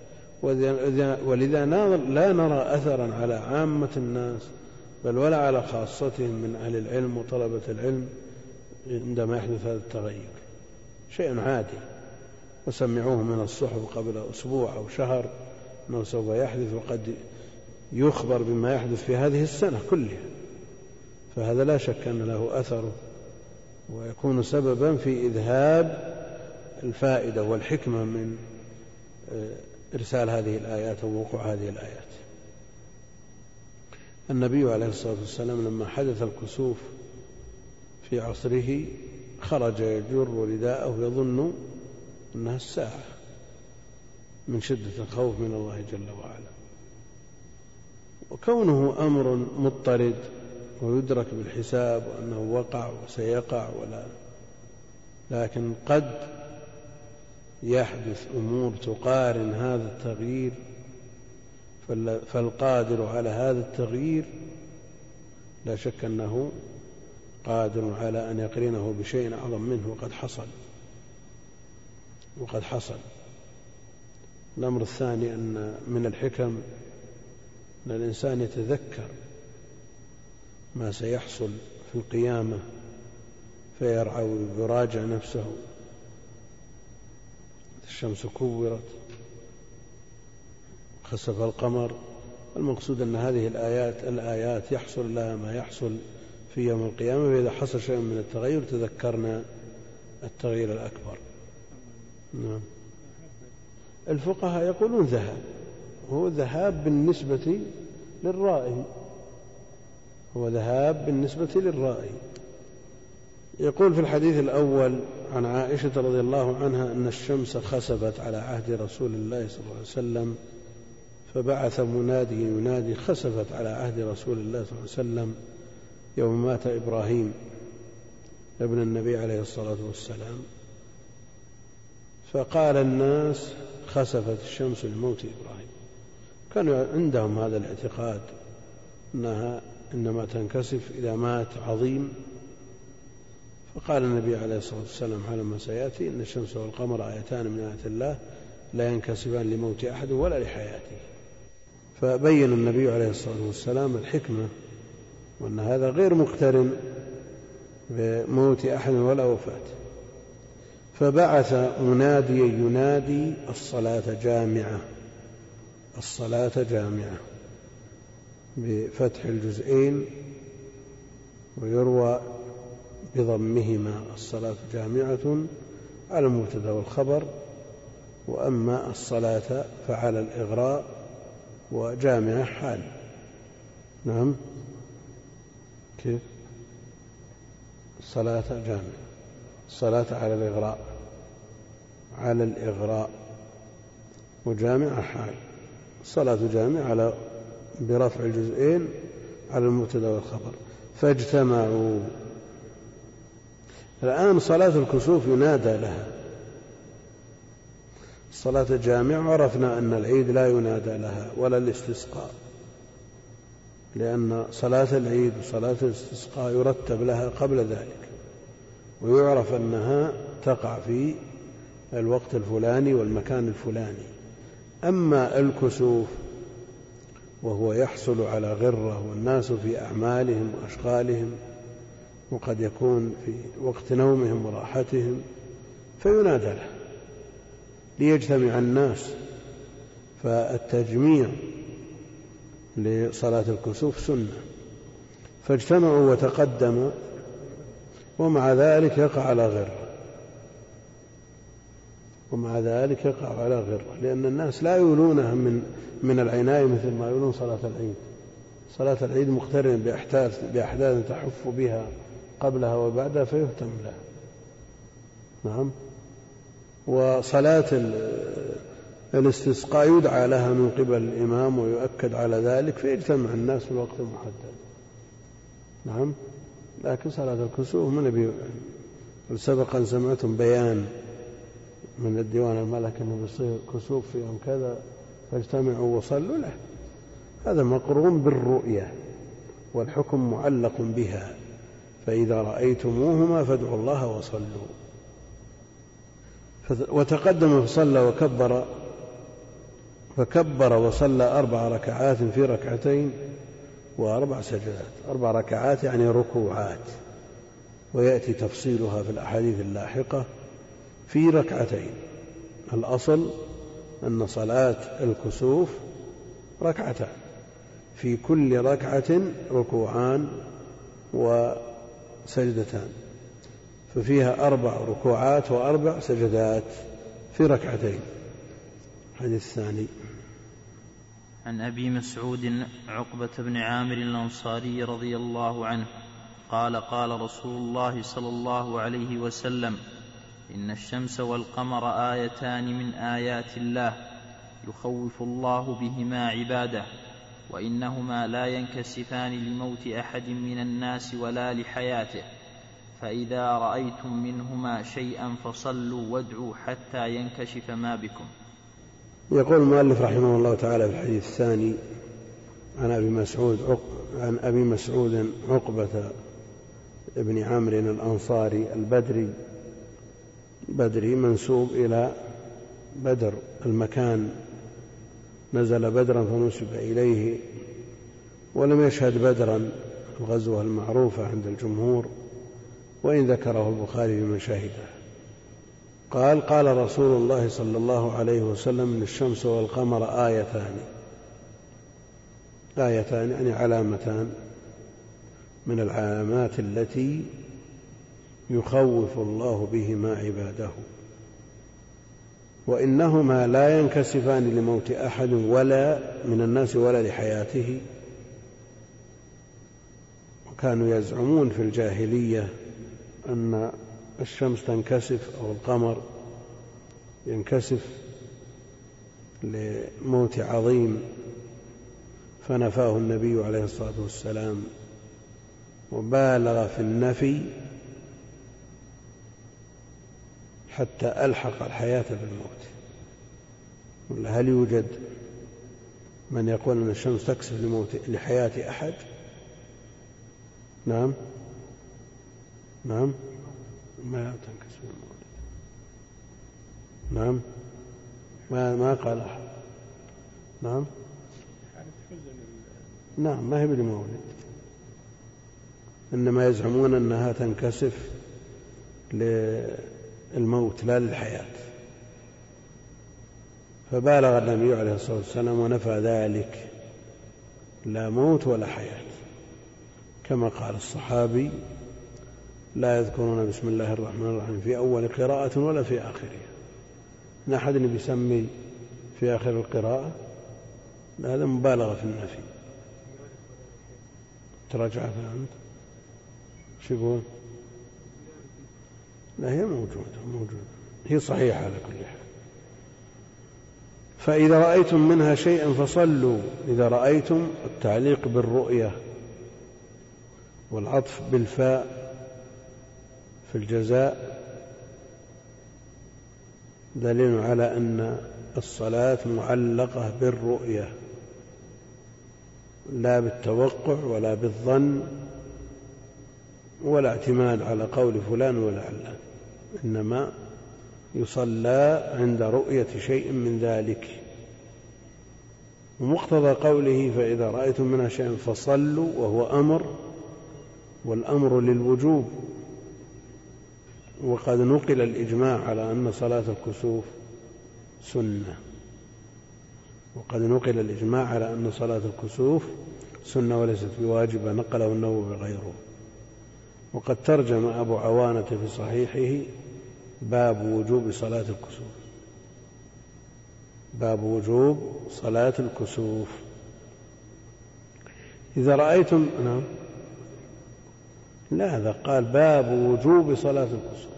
[SPEAKER 1] ولذا لا نرى أثرا على عامة الناس بل ولا على خاصتهم من أهل العلم وطلبة العلم عندما يحدث هذا التغير، شيء عادي. وسمعوه من الصحف قبل أسبوع أو شهر أنه سوف يحدث، وقد يخبر بما يحدث في هذه السنة كلها. فهذا لا شك أن له أثره ويكون سببا في إذهاب الفائدة والحكمة من إرسال هذه الآيات ووقوع هذه الآيات. النبي عليه الصلاة والسلام لما حدث الكسوف في عصره خرج يجر رداءه يظن أنها الساعة من شدة الخوف من الله جل وعلا. وكونه أمر مضطرد ويدرك بالحساب وأنه وقع وسيقع ولا، لكن قد يحدث أمور تقارن هذا التغيير، فالقادر على هذا التغيير لا شك أنه قادر على أن يقرنه بشيء أعظم منه، وقد حصل وقد حصل. الأمر الثاني أن من الحكم أن الإنسان يتذكر ما سيحصل في القيامة فيرعى ويراجع نفسه. الشمس كورت، خسف القمر. المقصود أن هذه الآيات الآيات يحصل لها ما يحصل في يوم القيامة، فإذا حصل شيء من التغير تذكرنا التغيير الأكبر. نعم. الفقهاء يقولون ذهاب، هو ذهاب بالنسبة للرائي، هو ذهاب بالنسبة للرائي. يقول في الحديث الأول عن عائشة رضي الله عنها أن الشمس خسفت على عهد رسول الله صلى الله عليه وسلم فبعث منادي ينادي خسفت على عهد رسول الله صلى الله عليه وسلم يوم مات إبراهيم ابن النبي عليه الصلاة والسلام، فقال الناس خسفت الشمس لموت إبراهيم. كانوا عندهم هذا الاعتقاد أنها إنما تنكسف إذا مات عظيم. فقال النبي عليه الصلاة والسلام على ما سيأتي إن الشمس والقمر آيتان من آيات الله لا ينكسفان لموت أحد ولا لحياته. فبين النبي عليه الصلاة والسلام الحكمة وأن هذا غير مقترن بموت أحد ولا وفاته. فبعث مناديا ينادي الصلاة جامعة، الصلاة جامعة بفتح الجزئين، ويروى بضمهما الصلاة جامعة على المبتدأ والخبر، وأما الصلاة فعلى الإغراء وجامعة حال. نعم، كيف؟ الصلاة جامعة، الصلاة على الإغراء، على الإغراء وجامعة حال. الصلاة جامعة على برفع الجزئين على المبتدأ والخبر. فاجتمعوا. الآن صلاة الكسوف ينادى لها الصلاة جامعة، عرفنا أن العيد لا ينادى لها ولا الاستسقاء، لأن صلاة العيد وصلاة الاستسقاء يرتب لها قبل ذلك، ويعرف أنها تقع في الوقت الفلاني والمكان الفلاني. أما الكسوف وهو يحصل على غرة والناس في أعمالهم وأشغالهم، وقد يكون في وقت نومهم وراحتهم، فينادى له ليجتمع الناس. فالتجميع لصلاة الكسوف سنة، فاجتمعوا وتقدم، ومع ذلك يقع على غرة، ومع ذلك يقع على غرة، لأن الناس لا يولونها من من العناية مثل ما يولون صلاة العيد. صلاة العيد مقترنة بأحداث بأحداث تحف بها قبلها وبعدها فيهتم لها. نعم. وصلاة الاستسقاء يدعى لها من قبل الإمام ويؤكد على ذلك، فيجتمع الناس في الوقت المحدد. نعم. لكن صلاة الكسوف من نبي سبق أن سمعتم بيان من الديوان الملك أنه بيصير كسوف في يوم كذا فاجتمعوا وصلوا له، هذا مقرون بالرؤية والحكم معلق بها. فإذا رأيتموهما فادعوا الله وصلوا. وتقدم فصلى وكبر، فكبر وصلى أربع ركعات في ركعتين وأربع سجدات. أربع ركعات يعني ركوعات، ويأتي تفصيلها في الأحاديث اللاحقة في ركعتين. الأصل أن صلاة الكسوف ركعتان، في كل ركعة ركوعان وسجدتان، ففيها أربع ركوعات وأربع سجدات في ركعتين. الحديث الثاني
[SPEAKER 3] عن أبي مسعود عقبة بن عامر الأنصاري رضي الله عنه قال قال رسول الله صلى الله عليه وسلم: إن الشمس والقمر آيتان من آيات الله يخوف الله بهما عباده، وإنهما لا ينكسفان لموت أحد من الناس ولا لحياته، فإذا رأيتم منهما شيئا فصلوا وادعوا حتى ينكشف ما بكم.
[SPEAKER 1] يقول المؤلف رحمه الله تعالى في الحديث الثاني عن أبي مسعود عن أبي مسعود عقبة ابن عمرو الأنصاري البدري بدري منسوب إلى بدر المكان، نزل بدرا فنسب إليه ولم يشهد بدرا الغزوة المعروفة عند الجمهور، وإن ذكره البخاري بمن شهده. قال قال رسول الله صلى الله عليه وسلم: إن الشمس والقمر آيتان آيتان يعني علامتان من العلامات التي يخوف الله بهما عباده، وإنهما لا ينكسفان لموت أحد ولا من الناس ولا لحياته. وكانوا يزعمون في الجاهلية أن الشمس تنكسف أو القمر ينكسف لموت عظيم، فنفاه النبي عليه الصلاة والسلام وبالغ في النفي حتى ألحق الحياة بالموت. هل يوجد من يقول أن الشمس تكسف لموت لحياة أحد؟ نعم نعم ما تنكسف الموت. نعم ما ما قال أحد. نعم نعم ما هي بالمولد، إنما يزعمون أنها تنكسف للموت لا للحياة، فبالغ النبي عليه الصلاة والسلام ونفى ذلك، لا موت ولا حياة، كما قال الصحابي: لا يذكرون بسم الله الرحمن الرحيم في أول قراءة ولا في آخرها. من أحد بيسمي في آخر القراءة؟ هذا مبالغة في النفي. تراجع أنت شو يقول؟ لا هي موجودة موجودة هي صحيحة على كل حال. فإذا رأيتم منها شيئا فصلوا. إذا رأيتم التعليق بالرؤية والعطف بالفاء في الجزاء دليل على أن الصلاة معلقة بالرؤية لا بالتوقع ولا بالظن ولا اعتماد على قول فلان ولا علان، إنما يصلى عند رؤية شيء من ذلك. ومقتضى قوله فإذا رأيتم منها شيئا فصلوا وهو أمر، والأمر للوجوب، وقد نقل الإجماع على أن صلاة الكسوف سنة، وقد نقل الإجماع على أن صلاة الكسوف سنة وليست بواجبة، نقله النووي وغيره. وقد ترجم أبو عوانة في صحيحه باب وجوب صلاة الكسوف، باب وجوب صلاة الكسوف. إذا رأيتم نعم لا هذا قال باب وجوب صلاة الكسوف.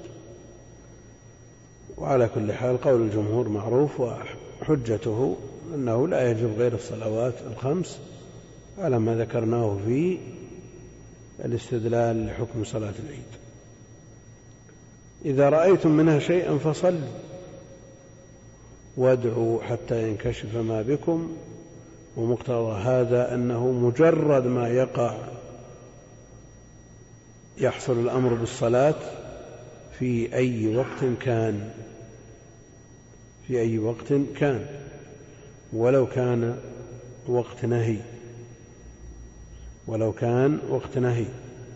[SPEAKER 1] وعلى كل حال قول الجمهور معروف، وحجته أنه لا يجب غير الصلوات الخمس على ما ذكرناه في الاستدلال لحكم صلاة العيد. إذا رأيتم منها شيئا فصلوا وادعوا حتى ينكشف ما بكم. ومقتضى هذا أنه مجرد ما يقع يحصل الأمر بالصلاة في أي وقت كان، في أي وقت كان ولو كان وقت نهي، ولو كان وقت نهي.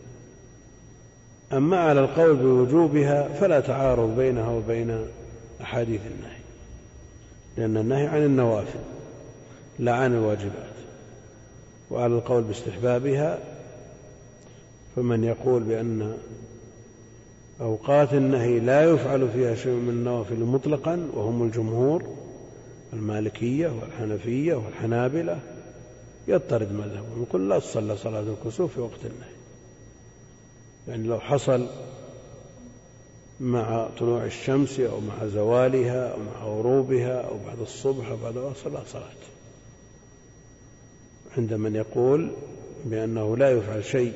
[SPEAKER 1] أما على القول بوجوبها فلا تعارض بينها وبين أحاديث النهي، لأن النهي عن النوافل لا عن الواجبات. وعلى القول باستحبابها فمن يقول بأن أوقات النهي لا يفعل فيها شيء من النوافل مطلقا، وهم الجمهور المالكية والحنفية والحنابلة، يضطرد مذهبهم، يقول لا تصلى صلاة الكسوف في وقت النهي. يعني لو حصل مع طلوع الشمس أو مع زوالها أو مع غروبها أو بعد الصبح أو بعد العصر لا صلاة، عند من يقول بأنه لا يفعل شيء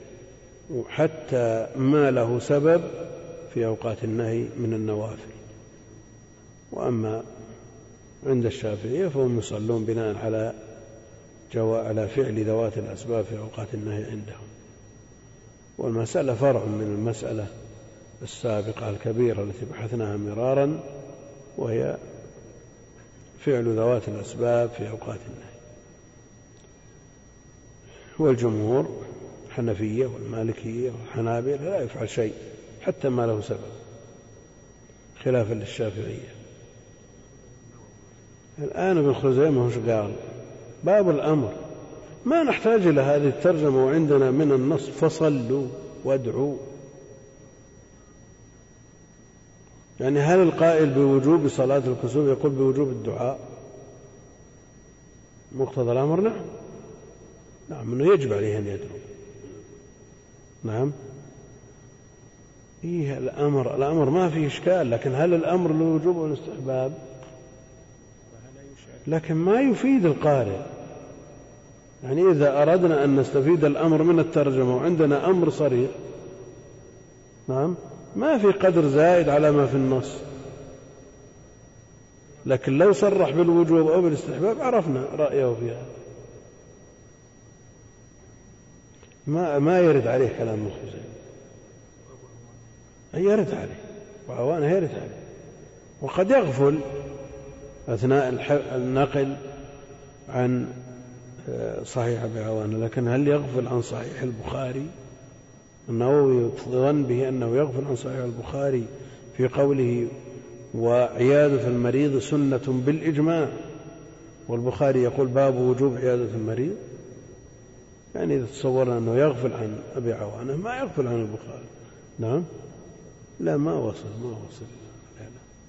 [SPEAKER 1] حتى ما له سبب في أوقات النهي من النوافل. وأما عند الشافعية فهم يصلون بناء على جواء على فعل ذوات الأسباب في أوقات النهي عندهم. والمسألة فرع من المسألة السابقة الكبيرة التي بحثناها مرارا، وهي فعل ذوات الأسباب في أوقات النهي. والجمهور الحنفية والمالكية والحنابلة لا يفعل شيء حتى ما له سبب، خلافا للشافعية. الآن ابن خزيمة وش قال؟ باب الأمر، ما نحتاج إلى هذه الترجمة وعندنا من النص فصلوا وادعوا. يعني هل القائل بوجوب صلاة الكسوف يقول بوجوب الدعاء؟ مقتضى الأمر نعم، نعم أنه يجب عليه أن يدعو. نعم إيه الأمر، الأمر ما فيه إشكال، لكن هل الأمر للوجوب والاستحباب؟ لكن ما يفيد القارئ. يعني إذا أردنا أن نستفيد الأمر من الترجمة وعندنا أمر صريح، نعم ما في قدر زائد على ما في النص. لكن لو صرح بالوجوب أو بالاستحباب عرفنا رأيه فيها. ما ما يرد عليه كلام مخزن، يرد عليه وعوانه يرد عليه، وقد يغفل أثناء النقل عن صحيح أبي عوانة. لكن هل يغفل عن صحيح البخاري؟ النووي يظن به أنه يغفل عن صحيح البخاري في قوله وعيادة المريض سنة بالإجماع، والبخاري يقول باب وجوب عيادة المريض. يعني إذا تصورنا أنه يغفل عن أبي عوانة ما يغفل عن البخاري. نعم لا ما وصل ما وصل لا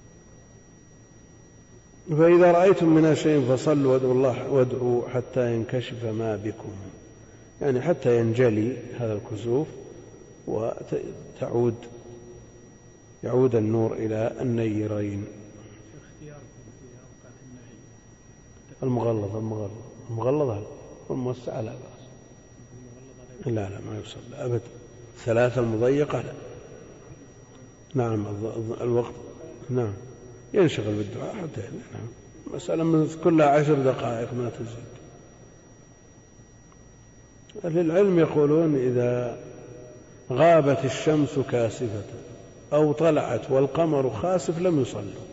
[SPEAKER 1] لا. فإذا رأيتم من شيء فصلوا وادعوا الله وادعوا حتى ينكشف ما بكم، يعني حتى ينجلي هذا الكسوف وتعود يعود النور إلى النيرين. المغلظة المغلظة المغلظة والموسعة لا بأس. لا لا ما يوصل أبدا. ثلاثة المضيقة لا. نعم الوقت نعم ينشغل بالدعاء حتى نعم مسألة من كلها عشر دقائق ما تزيد. أهل العلم يقولون إذا غابت الشمس كاسفة أو طلعت والقمر خاسف لم يصلوا.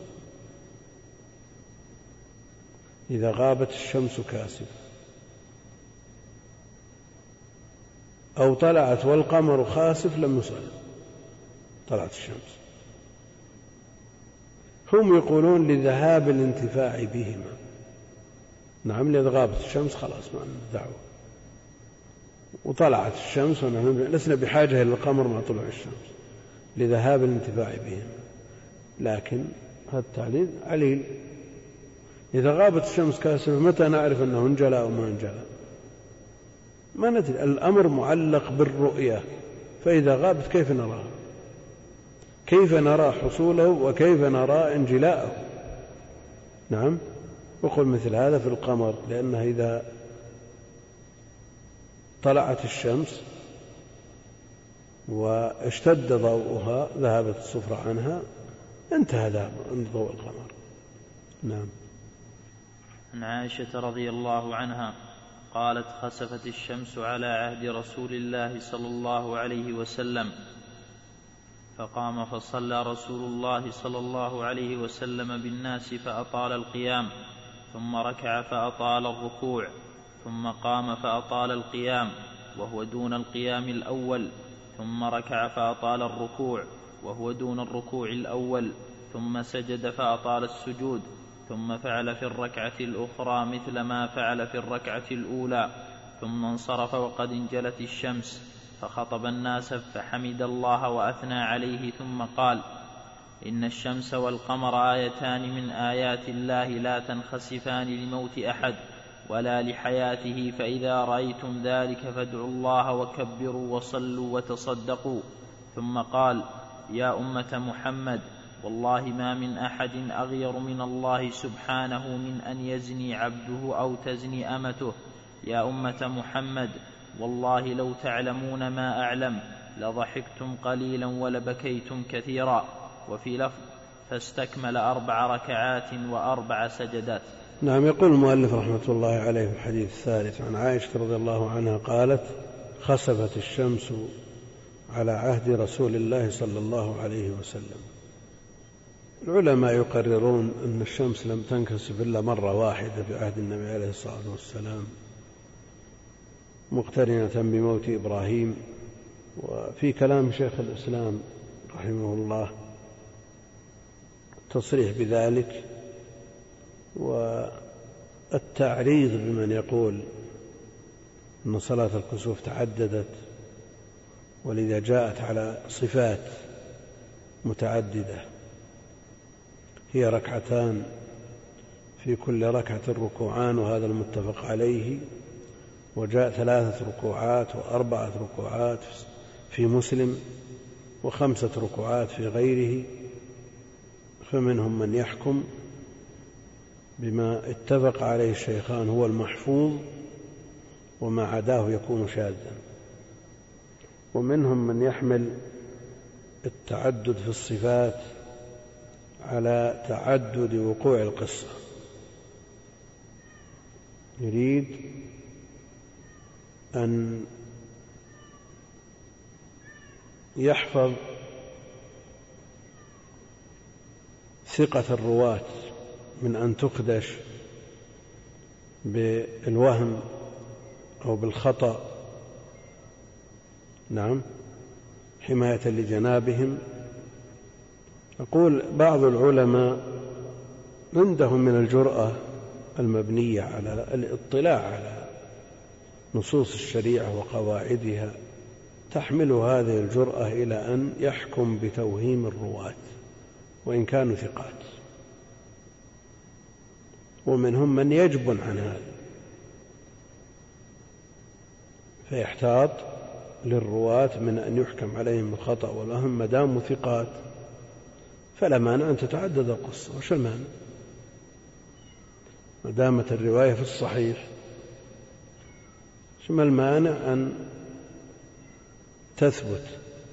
[SPEAKER 1] إذا غابت الشمس كاسفة أو طلعت والقمر خاسف لم يصلوا. طلعت الشمس هم يقولون لذهاب الانتفاع بهما. نعم إذا غابت الشمس خلاص ما عندنا دعوة، وطلعت الشمس ونحن لسنا بحاجة إلى القمر مع طلوع الشمس لذهاب الانتفاع بهما. لكن هذا التعليل عليل. إذا غابت الشمس كاسفة متى نعرف أنه انجلى أو ما انجلى؟ ما ندري. الأمر معلق بالرؤية، فإذا غابت كيف نراها؟ كيف نرى حصوله وكيف نرى انجلاءه؟ نعم وقل مثل هذا في القمر، لأنه إذا طلعت الشمس واشتد ضوءها ذهبت الصفرة عنها انتهى ذهب ضوء القمر. نعم.
[SPEAKER 3] عن عائشة رضي الله عنها قالت خسفت الشمس على عهد رسول الله صلى الله عليه وسلم فقام فصلى رسول الله صلى الله عليه وسلم بالناس فأطال القيام ثم ركع فأطال الركوع ثم قام فأطال القيام وهو دون القيام الأول ثم ركع فأطال الركوع وهو دون الركوع الأول ثم سجد فأطال السجود ثم فعل في الركعة الأخرى مثل ما فعل في الركعة الأولى ثم انصرف وقد انجلت الشمس فخطب الناس فحمد الله وأثنى عليه ثم قال إن الشمس والقمر آيتان من آيات الله لا تنخسفان لموت أحد ولا لحياته، فإذا رأيتم ذلك فادعوا الله وكبروا وصلوا وتصدقوا. ثم قال: يا أمة محمد، والله ما من أحد أغير من الله سبحانه من أن يزني عبده أو تزني أمته. يا أمة محمد، والله لو تعلمون ما أعلم لضحكتم قليلا ولبكيتم كثيرا. وفي لفظ: فاستكمل أربع ركعات وأربع سجدات.
[SPEAKER 1] نعم. يقول المؤلف رحمة الله عليه في الحديث الثالث عن عائشة رضي الله عنها قالت: خسفت الشمس على عهد رسول الله صلى الله عليه وسلم. العلماء يقررون أن الشمس لم تنكسف إلا مرة واحدة في عهد النبي عليه الصلاة والسلام، مقترنة بموت إبراهيم. وفي كلام شيخ الإسلام رحمه الله تصريح بذلك، والتعريض بمن يقول أن صلاة الكسوف تعددت ولذا جاءت على صفات متعددة، هي ركعتان في كل ركعة ركوعان وهذا المتفق عليه، وجاء ثلاثة ركوعات وأربعة ركوعات في مسلم وخمسة ركوعات في غيره. فمنهم من يحكم بما اتفق عليه الشيخان هو المحفوظ وما عداه يكون شاذا، ومنهم من يحمل التعدد في الصفات على تعدد وقوع القصة، يريد أن يحفظ ثقة الرواة من أن تخدش بالوهم أو بالخطأ، نعم، حماية لجنابهم. أقول بعض العلماء عندهم من الجرأة المبنية على الاطلاع على نصوص الشريعة وقواعدها تحمل هذه الجرأة إلى أن يحكم بتوهيم الرواة وإن كانوا ثقات، ومنهم من يجبن عن هذا فيحتاط للرواة من أن يحكم عليهم بالخطأ والوهم ما داموا ثقات، فلا مانع أن تتعدد القصة. وش المانع ما دامت الرواية في الصحيح؟ ما المانع أن تثبت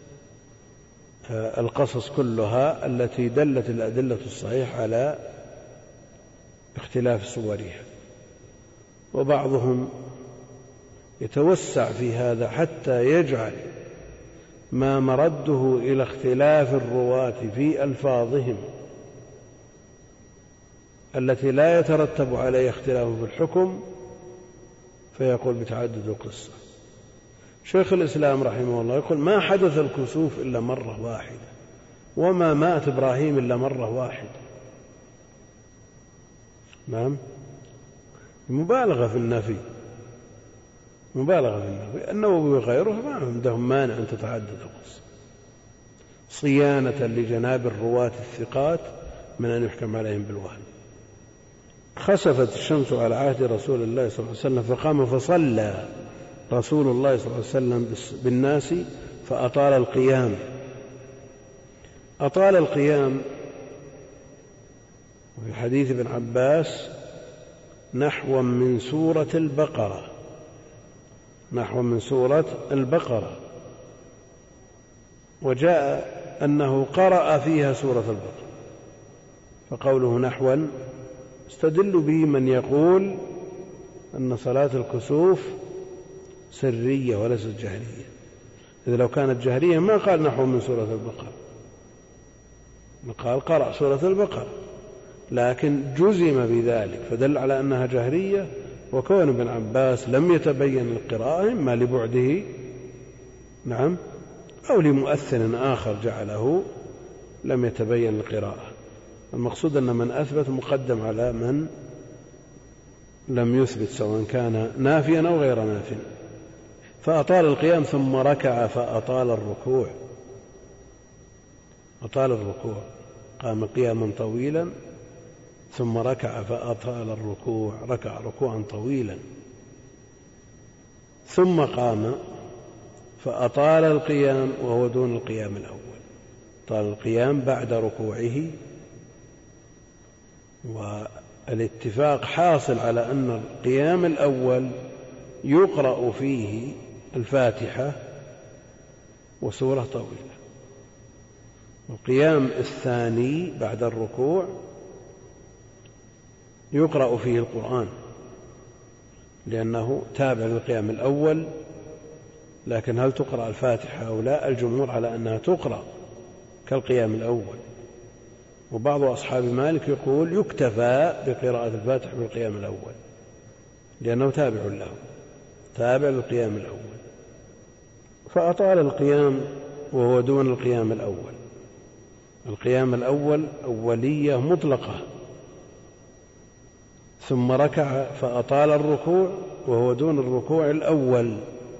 [SPEAKER 1] القصص كلها التي دلت الأدلة الصحيحة على اختلاف صورها؟ وبعضهم يتوسع في هذا حتى يجعل ما مرده إلى اختلاف الرواة في ألفاظهم التي لا يترتب عليه اختلاف في الحكم فيقول بتعدد القصة. شيخ الإسلام رحمه الله يقول: ما حدث الكسوف إلا مرة واحدة، وما مات إبراهيم إلا مرة واحدة. نعم، مبالغة في النفي، مبالغة في النفي. النووي وغيره ما عندهم مانع أن تتعدد القصة صيانة لجناب الرواة الثقات من أن يحكم عليهم بالوهم. خسفت الشمس على عهد رسول الله صلى الله عليه وسلم فقام فصلى رسول الله صلى الله عليه وسلم بالناس فأطال القيام. أطال القيام وفي حديث ابن عباس نحو من سورة البقرة، نحو من سورة البقرة، وجاء أنه قرأ فيها سورة البقرة، فقوله نحوا استدل به من يقول أن صلاة الكسوف سرية وليست جهرية. إذا لو كانت جهرية ما قال نحو من سورة البقرة، قال قرأ سورة البقرة، لكن جزم بذلك فدل على أنها جهرية. وكون ابن عباس لم يتبين القراءة إما لبعده، نعم، أو لمؤثر آخر جعله لم يتبين القراءة. المقصود أن من أثبت مقدم على من لم يثبت سواء كان نافيا أو غير ناف. فأطال القيام ثم ركع فأطال الركوع، أطال الركوع، قام قياما طويلا ثم ركع فأطال الركوع، ركع ركوعا طويلا، ثم قام فأطال القيام وهو دون القيام الأول، طال القيام بعد ركوعه. والاتفاق حاصل على أن القيام الأول يقرأ فيه الفاتحة وسورة طويلة، القيام الثاني بعد الركوع يقرأ فيه القرآن لأنه تابع للقيام الأول. لكن هل تقرأ الفاتحة أو لا؟ الجمهور على أنها تقرأ كالقيام الأول، وبعض أصحاب مالك يقول يكتفى بقراءة الفاتحة بالقيام الأول لأنه تابع له، تابع للقيام الأول. فأطال القيام وهو دون القيام الأول. القيام الأول أولية مطلقة، ثم ركع فأطال الركوع وهو دون الركوع الأول،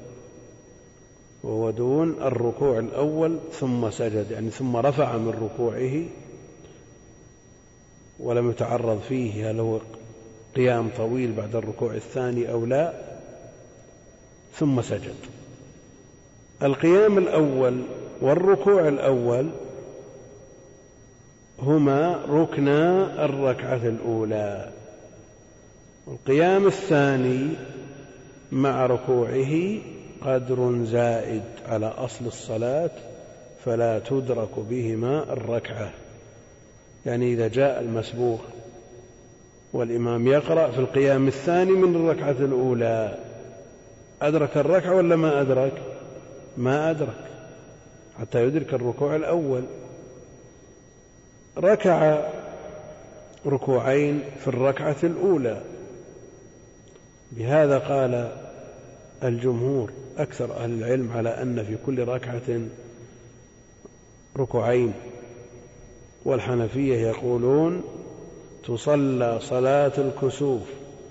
[SPEAKER 1] وهو دون الركوع الأول، ثم سجد، يعني ثم رفع من ركوعه ولم يتعرض فيه هل هو قيام طويل بعد الركوع الثاني أو لا، ثم سجد. القيام الأول والركوع الأول هما ركنا الركعة الأولى، القيام الثاني مع ركوعه قدر زائد على أصل الصلاة فلا تدرك بهما الركعة. يعني إذا جاء المسبوق والإمام يقرأ في القيام الثاني من الركعة الأولى أدرك الركعة ولا ما أدرك؟ ما أدرك حتى يدرك الركوع الأول. ركع ركوعين في الركعة الأولى، بهذا قال الجمهور أكثر أهل العلم على أن في كل ركعة ركوعين، والحنفية يقولون تصلى صلاة الكسوف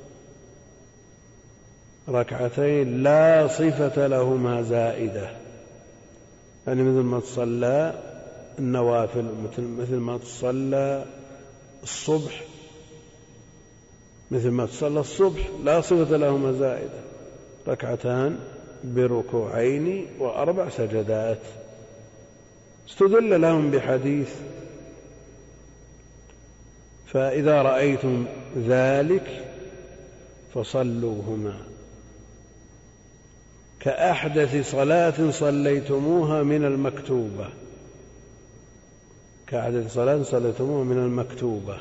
[SPEAKER 1] ركعتين لا صفة لهما زائدة، يعني مثل ما تصلى النوافل، مثل ما تصلى الصبح، مثل ما تصلى الصبح لا صفة لهما زائدة، ركعتان بركوعين وأربع سجدات. استدل لهم بحديث فإذا رأيتم ذلك فصلوهما كأحدث صلاة صليتموها من المكتوبة، كأحدث صلاة صليتموها من المكتوبة.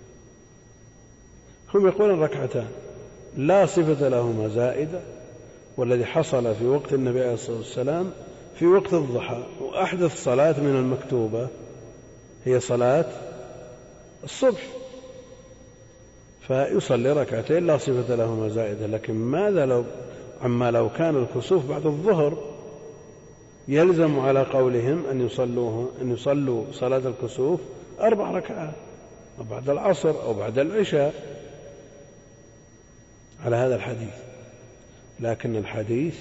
[SPEAKER 1] هم يقولون ركعتان لا صفة لهما زائدة، والذي حصل في وقت النبي عليه الصلاة والسلام في وقت الضحى، وأحدث صلاة من المكتوبة هي صلاة الصبح، فيصلي ركعتين لا صفة لهما زائدة. لكن ماذا لو عما لو كان الكسوف بعد الظهر؟ يلزم على قولهم أن يصلوه أن يصلوا صلاة الكسوف أربع ركعات، أو بعد العصر أو بعد العشاء، على هذا الحديث. لكن الحديث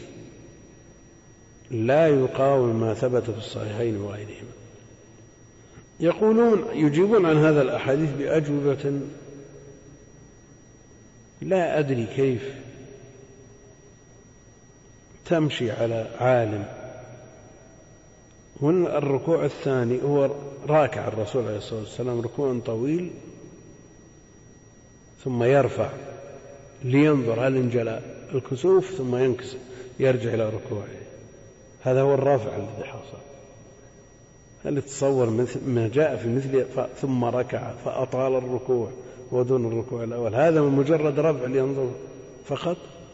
[SPEAKER 1] لا يقاوم ما ثبت في الصحيحين وغيرهما. يقولون يجيبون عن هذا الأحاديث بأجوبة لا أدري كيف تمشي على عالم. هنا الركوع الثاني هو راكع الرسول عليه الصلاة والسلام ركوع طويل ثم يرفع لينظر هل انجلى الكسوف ثم ينكسر يرجع إلى ركوعه، هذا هو الرافع الذي حصل. هل تتصور ما جاء في مثل ثم ركع فأطال الركوع ودون الركوع الأول، هذا من مجرد رفع لينظر فقط؟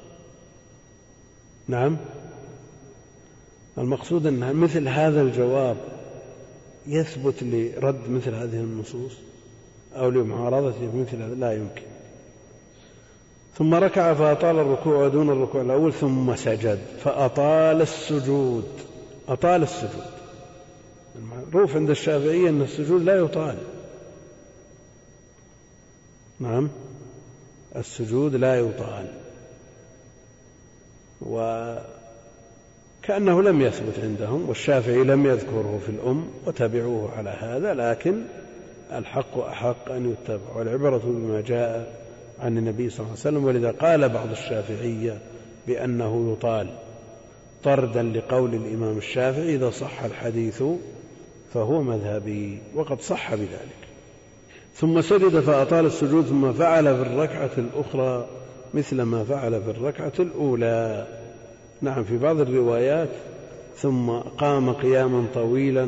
[SPEAKER 1] نعم، المقصود أن مثل هذا الجواب يثبت لرد مثل هذه النصوص أو لمعارضته بمثل هذا، لا يمكن. ثم ركع فأطال الركوع ودون الركوع الأول ثم سجد فأطال السجود. أطال السجود المعروف عند الشافعية أن السجود لا يطال، نعم السجود لا يطال، وكأنه لم يثبت عندهم، والشافعي لم يذكره في الأم وتبعوه على هذا. لكن الحق أحق أن يتبع، والعبرة بما جاء عن النبي صلى الله عليه وسلم. ولذا قال بعض الشافعية بأنه يطال طردا لقول الإمام الشافعي: إذا صح الحديث فهو مذهبي، وقد صح بذلك. ثم سجد فأطال السجود، ثم فعل في الركعة الأخرى مثل ما فعل في الركعة الأولى. نعم، في بعض الروايات ثم قام قياما طويلا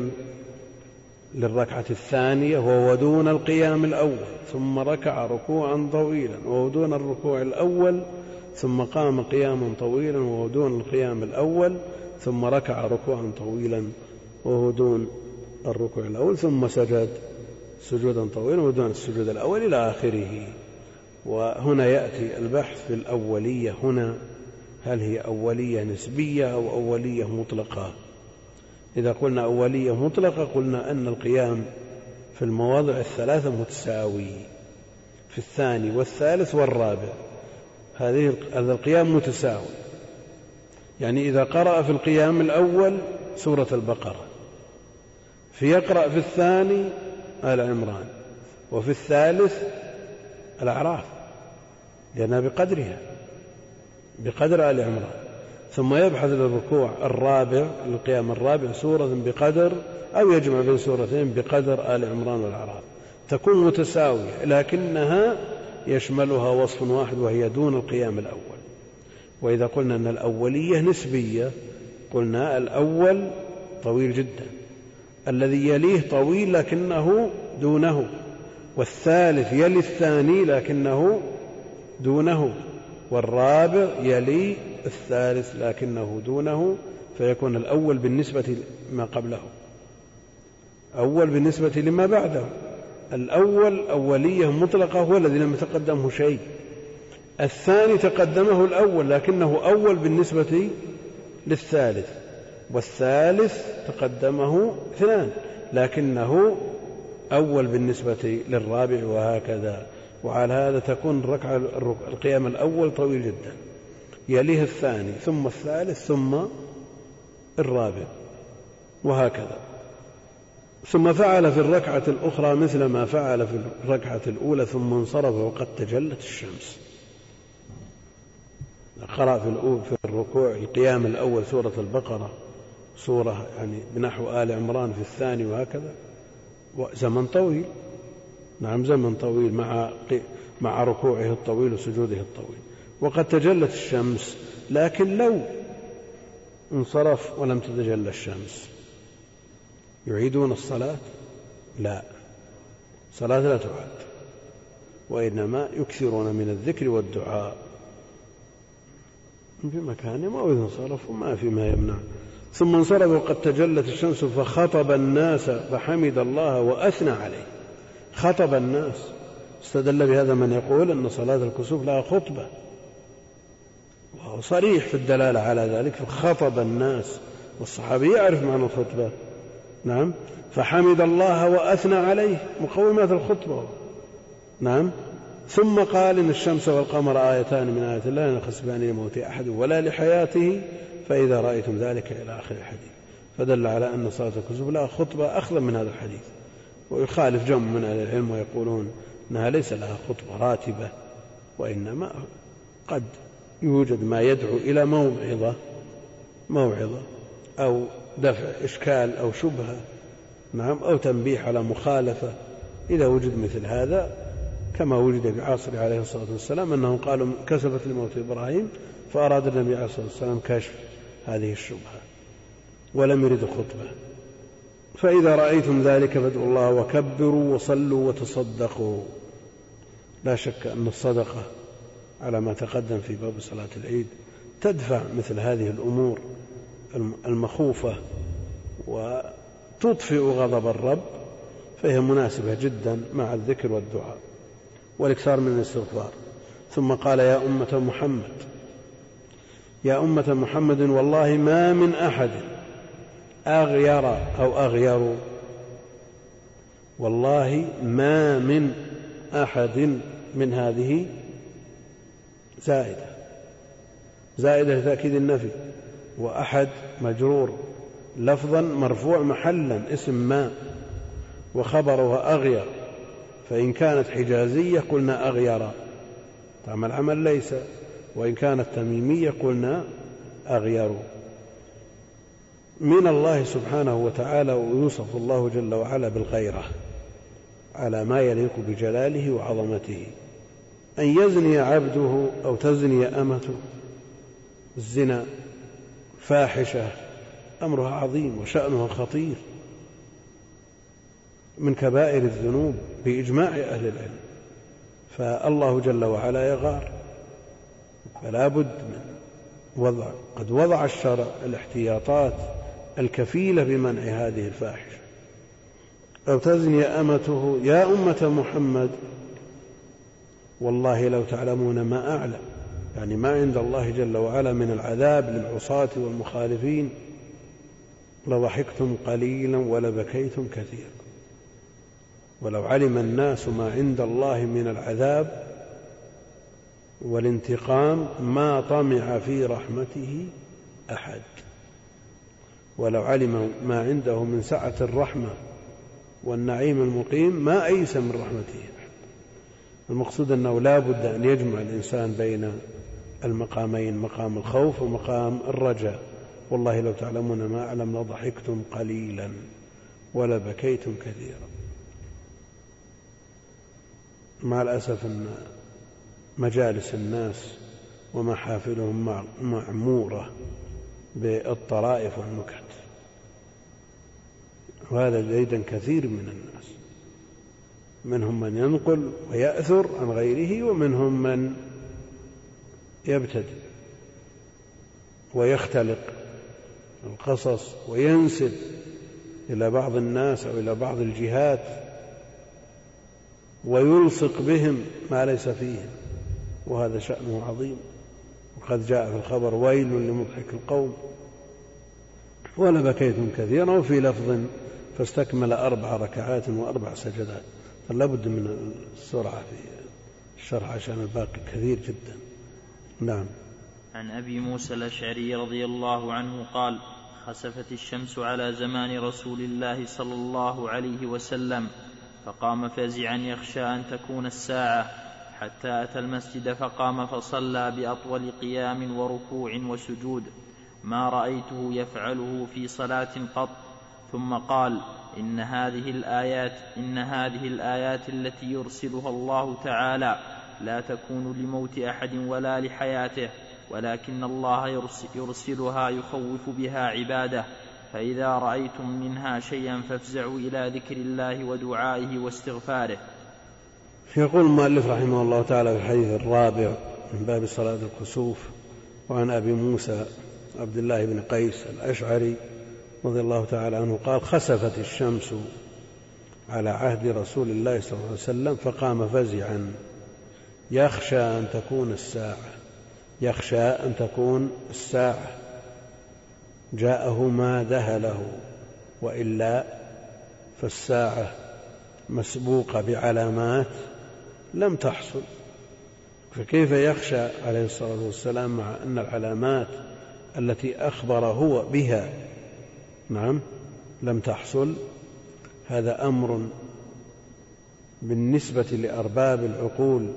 [SPEAKER 1] للركعة الثانية وهو دون القيام الأول، ثم ركع ركوعا طويلا وهو دون الركوع الأول، ثم قام قياما طويلا وهو دون القيام الأول، ثم ركع ركوعا طويلا وهو دون الركوع الأول، ثم سجد سجودا طويلا وهو دون السجود الأول إلى آخره. وهنا يأتي البحث في الأولية هنا، هل هي أولية نسبية أو أولية مطلقة؟ إذا قلنا أولية مطلقة قلنا أن القيام في المواضع الثلاثة متساوي، في الثاني والثالث والرابع هذه هذا القيام متساوي. يعني إذا قرأ في القيام الأول سورة البقرة، فيقرأ في الثاني آل عمران، وفي الثالث الأعراف، لأنها بقدرها بقدر آل عمران، ثم يبحث للركوع الرابع القيام الرابع سورة بقدر، أو يجمع بين سورتين بقدر آل عمران والأعراف، تكون متساوية، لكنها يشملها وصف واحد وهي دون القيام الأول. وإذا قلنا أن الأولية نسبية قلنا الأول طويل جدا، الذي يليه طويل لكنه دونه، والثالث يلي الثاني لكنه دونه، والرابع يلي الثالث لكنه دونه، فيكون الأول بالنسبة لما قبله أول بالنسبة لما بعده. الأول أولية مطلقة هو الذي لم يتقدمه شيء، الثاني تقدمه الأول لكنه أول بالنسبة للثالث، والثالث تقدمه اثنان لكنه أول بالنسبة للرابع، وهكذا. وعلى هذا تكون الركعة القيام الأول طويل جدا، يليه الثاني ثم الثالث ثم الرابع، وهكذا. ثم فعل في الركعة الأخرى مثل ما فعل في الركعة الأولى، ثم انصرف وقد تجلت الشمس. قرأ في الركوع القيام الأول سورة البقرة، سورة يعني بنحو آل عمران في الثاني، وهكذا، وزمن طويل. نعم، زمن طويل مع مع ركوعه الطويل وسجوده الطويل، وقد تجلت الشمس. لكن لو انصرف ولم تتجلى الشمس يعيدون الصلاة؟ لا، صلاة لا تعاد، وإنما يكثرون من الذكر والدعاء في مكانهم، أو إذا انصرفوا ما في ما يمنع. ثم انصرف وقد تجلت الشمس فخطب الناس فحمد الله وأثنى عليه. خطب الناس، استدل بهذا من يقول أن صلاة الكسوف لها خطبة، وهو صريح في الدلالة على ذلك، فخطب الناس، والصحابي يعرف معنى الخطبة. نعم، فحمد الله وأثنى عليه، مقومات الخطبة. نعم، ثم قال إن الشمس والقمر آيتان من آيات الله لا يخسفان لموت أحد ولا لحياته فإذا رأيتم ذلك إلى آخر الحديث. فدل على أن صلاة الكسوف لها خطبة أخذا من هذا الحديث. ويخالف جمع من أهل العلم ويقولون أنها ليس لها خطبة راتبة، وإنما قد يوجد ما يدعو إلى موعظة موعظة أو دفع إشكال أو شبهة، نعم، أو تنبيه على مخالفة. إذا وجد مثل هذا، كما وجد في عصر عليه الصلاة والسلام أنهم قالوا كسفت لموت إبراهيم، فأراد النبي عليه الصلاة والسلام كشف هذه الشبهة ولم يرد خطبة. فإذا رأيتم ذلك فادعوا الله وكبروا وصلوا وتصدقوا. لا شك أن الصدقة على ما تقدم في باب صلاة العيد تدفع مثل هذه الأمور المخوفة وتطفئ غضب الرب، فهي مناسبة جدا مع الذكر والدعاء والإكثار من الاستغفار. ثم قال يا أمة محمد يا أمة محمد والله ما من أحد أغير أو أغير والله ما من أحد من هذه زائدة زائدة لتأكيد النفي، وأحد مجرور لفظا مرفوع محلا اسم ما، وخبرها أغير فإن كانت حجازية قلنا أغير طعم العمل ليس، وإن كانت تميمية قلنا أغير. من الله سبحانه وتعالى ويوصف الله جل وعلا بالغيرة على ما يليق بجلاله وعظمته. أن يزني عبده أو تزني أمته، الزنا فاحشة أمرها عظيم وشأنها خطير من كبائر الذنوب بإجماع أهل العلم، فالله جل وعلا يغار، فلا بد من وضع قد وضع الشرع الاحتياطات الكفيلة بمنع هذه الفاحشة. أو تزني أمته، يا أمة محمد والله لو تعلمون ما أعلم، يعني ما عند الله جل وعلا من العذاب للعصاة والمخالفين لضحكتم قليلا ولبكيتم كثيرا. ولو علم الناس ما عند الله من العذاب والانتقام ما طمع في رحمته أحد، ولو علم ما عنده من سعة الرحمة والنعيم المقيم ما أيس من رحمته أحد. المقصود أنه لا بد أن يجمع الإنسان بين المقامين، مقام الخوف ومقام الرجاء. والله لو تعلمون ما أعلم لضحكتم قليلا ولبكيتم كثيرا. مع الأسف أن مجالس الناس ومحافلهم معمورة بالطرائف والنكت، وهذا جيدا كثير من الناس، منهم من ينقل ويأثر عن غيره، ومنهم من يبتدئ ويختلق القصص وينسب إلى بعض الناس أو إلى بعض الجهات ويلصق بهم ما ليس فيهم، وهذا شأنه عظيم. وقد جاء في الخبر ويل لمضحك القوم ولبكيتم كثيرا، وفي لفظ فاستكمل أربع ركعات وأربع سجدات. فلا بد من السرعة في الشرح عشان الباقي كثير جدا. نعم.
[SPEAKER 3] عن أبي موسى الأشعري رضي الله عنه قال: خسفت الشمس على زمان رسول الله صلى الله عليه وسلم، فقام فزعا يخشى أن تكون الساعة، حتى أتى المسجد فقام فصلى بأطول قيام وركوع وسجود ما رأيته يفعله في صلاة قط، ثم قال: إن هذه الآيات إن هذه الآيات التي يرسلها الله تعالى لا تكون لموت أحد ولا لحياته، ولكن الله يرسلها يخوف بها عباده، فإذا رأيتم منها شيئا فافزعوا إلى ذكر الله ودعائه واستغفاره.
[SPEAKER 1] يقول المؤلف رحمه الله تعالى في الحديث الرابع من باب صلاة الكسوف: وعن أبي موسى عبد الله بن قيس الأشعري رضي الله تعالى عنه قال: خسفت الشمس على عهد رسول الله صلى الله عليه وسلم فقام فزعا يخشى أن تكون الساعة يخشى أن تكون الساعة جاءه ما ذهله، وإلا فالساعة مسبوقة بعلامات لم تحصل، فكيف يخشى عليه الصلاة والسلام مع أن العلامات التي أخبر هو بها نعم لم تحصل؟ هذا أمر بالنسبة لأرباب العقول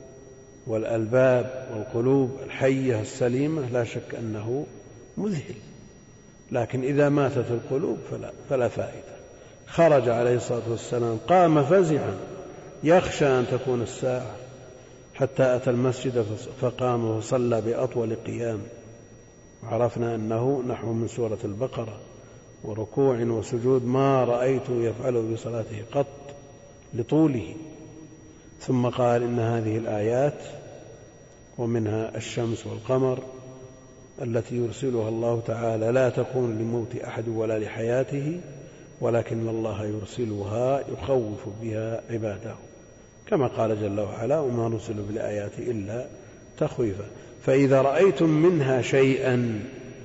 [SPEAKER 1] والألباب والقلوب الحية السليمة لا شك أنه مذهل، لكن إذا ماتت القلوب فلا, فلا فائدة. خرج عليه الصلاة والسلام قام فزعا يخشى أن تكون الساعة، حتى أتى المسجد فقام وصلى بأطول قيام، وعرفنا أنه نحو من سورة البقرة، وركوع وسجود ما رأيته يفعله بصلاته قط لطوله. ثم قال: إن هذه الآيات ومنها الشمس والقمر التي يرسلها الله تعالى لا تكون لموت أحد ولا لحياته، ولكن الله يرسلها يخوف بها عباده، كما قال جل وعلا: وما نرسل بالآيات إلا تخويفا. فإذا رأيتم منها شيئا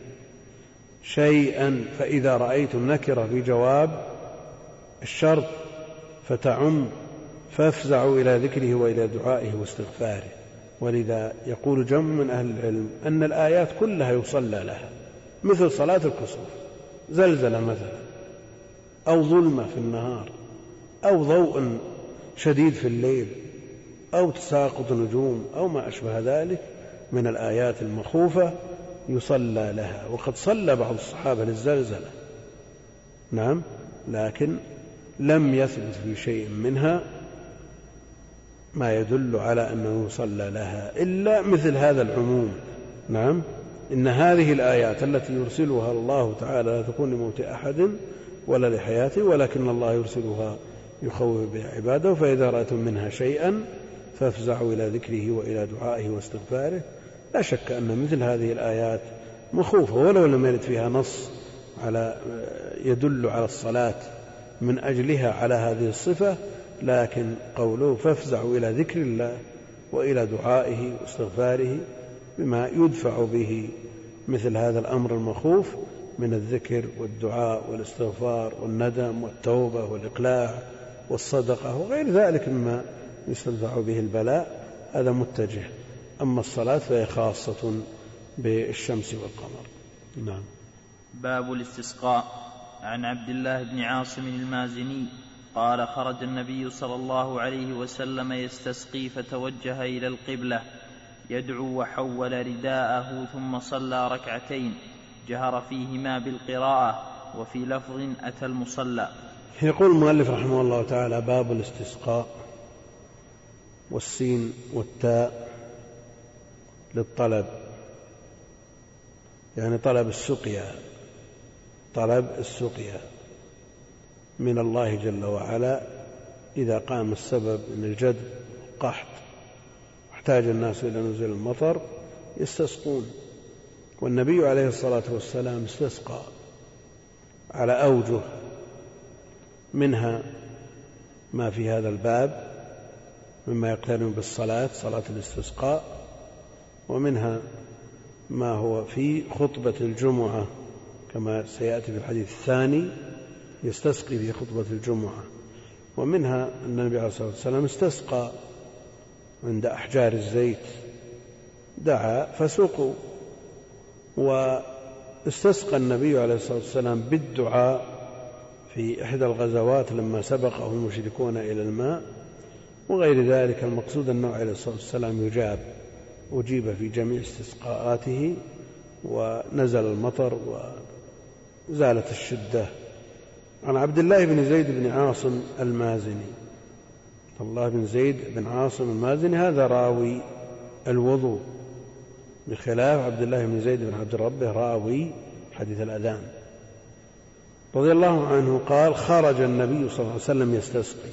[SPEAKER 1] شيئا فإذا رأيتم نكرة بجواب الشرط فتعم، فافزعوا إلى ذكره وإلى دعائه واستغفاره. ولذا يقول جمع من أهل العلم أن الآيات كلها يصلى لها، مثل صلاة الكسوف، زلزلة مثلا، أو ظلمة في النهار، أو ضوء شديد في الليل أو تساقط نجوم أو ما أشبه ذلك من الآيات المخوفة يصلى لها. وقد صلى بعض الصحابة للزلزلة، نعم، لكن لم يثبت في شيء منها ما يدل على أنه يصلى لها إلا مثل هذا العموم. نعم، إن هذه الآيات التي يرسلها الله تعالى لا تكون لموت أحد ولا لحياته، ولكن الله يرسلها يخوف بها عباده، فإذا رأيتم منها شيئا فافزعوا إلى ذكره وإلى دعائه واستغفاره. لا شك أن مثل هذه الآيات مخوفة، ولو لم يرد فيها نص على يدل على الصلاة من أجلها على هذه الصفة، لكن قوله فافزعوا إلى ذكر الله وإلى دعائه واستغفاره بما يدفع به مثل هذا الأمر المخوف من الذكر والدعاء والاستغفار والندم والتوبة والإقلاع والصدقة وغير ذلك مما يستدفع به البلاء، هذا متجه. أما الصلاة فهي خاصة بالشمس والقمر. نعم.
[SPEAKER 3] باب الاستسقاء. عن عبد الله بن عاصم المازني قال خرج النبي صلى الله عليه وسلم يستسقي فتوجه إلى القبلة يدعو وحول رداءه ثم صلى ركعتين جهر فيهما بالقراءة، وفي لفظ أتى المصلى.
[SPEAKER 1] يقول المؤلف رحمه الله تعالى باب الاستسقاء، والسين والتاء للطلب، يعني طلب السقيا، طلب السقيا من الله جل وعلا إذا قام السبب من الجدب قحط واحتاج الناس إلى نزول المطر يستسقون. والنبي عليه الصلاة والسلام استسقى على أوجه، منها ما في هذا الباب مما يقترن بالصلاة، صلاة الاستسقاء، ومنها ما هو في خطبة الجمعة كما سيأتي في الحديث الثاني يستسقي في خطبة الجمعة، ومنها أن النبي عليه الصلاة والسلام استسقى عند أحجار الزيت، دعا فسقوا. واستسقى النبي عليه الصلاة والسلام بالدعاء في إحدى الغزوات لما سبقه المشركون إلى الماء وغير ذلك. المقصود أنه عليه الصلاة والسلام يجاب، أجيب في جميع استسقاءاته ونزل المطر وزالت الشدة. عن عبد الله بن زيد بن عاصم المازني، عبد الله بن زيد بن عاصم المازني هذا راوي الوضوء، بخلاف عبد الله بن زيد بن عبد ربه راوي حديث الأذان، رضي الله عنه قال خرج النبي صلى الله عليه وسلم يستسقي.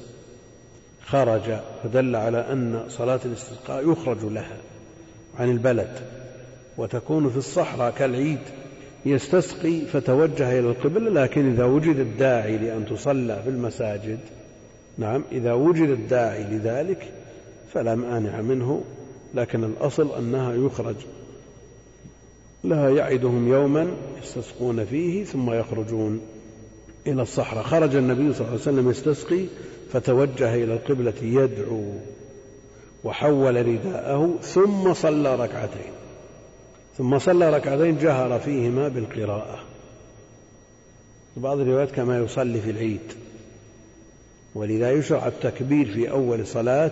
[SPEAKER 1] خرج فدل على أن صلاة الاستسقاء يخرج لها عن البلد وتكون في الصحراء كالعيد، يستسقي فتوجه إلى القبلة، لكن إذا وجد الداعي لأن تصلى في المساجد، نعم، إذا وجد الداعي لذلك فلا مانع منه، لكن الأصل أنها يخرج لها، يعدهم يوما يستسقون فيه ثم يخرجون إلى الصحراء. خرج النبي صلى الله عليه وسلم يستسقي فتوجه إلى القبلة يدعو وحول رداءه ثم صلى ركعتين، ثم صلى ركعتين جهر فيهما بالقراءة، بعض الروايات كما يصلي في العيد، ولذا يشرع التكبير في أول صلاة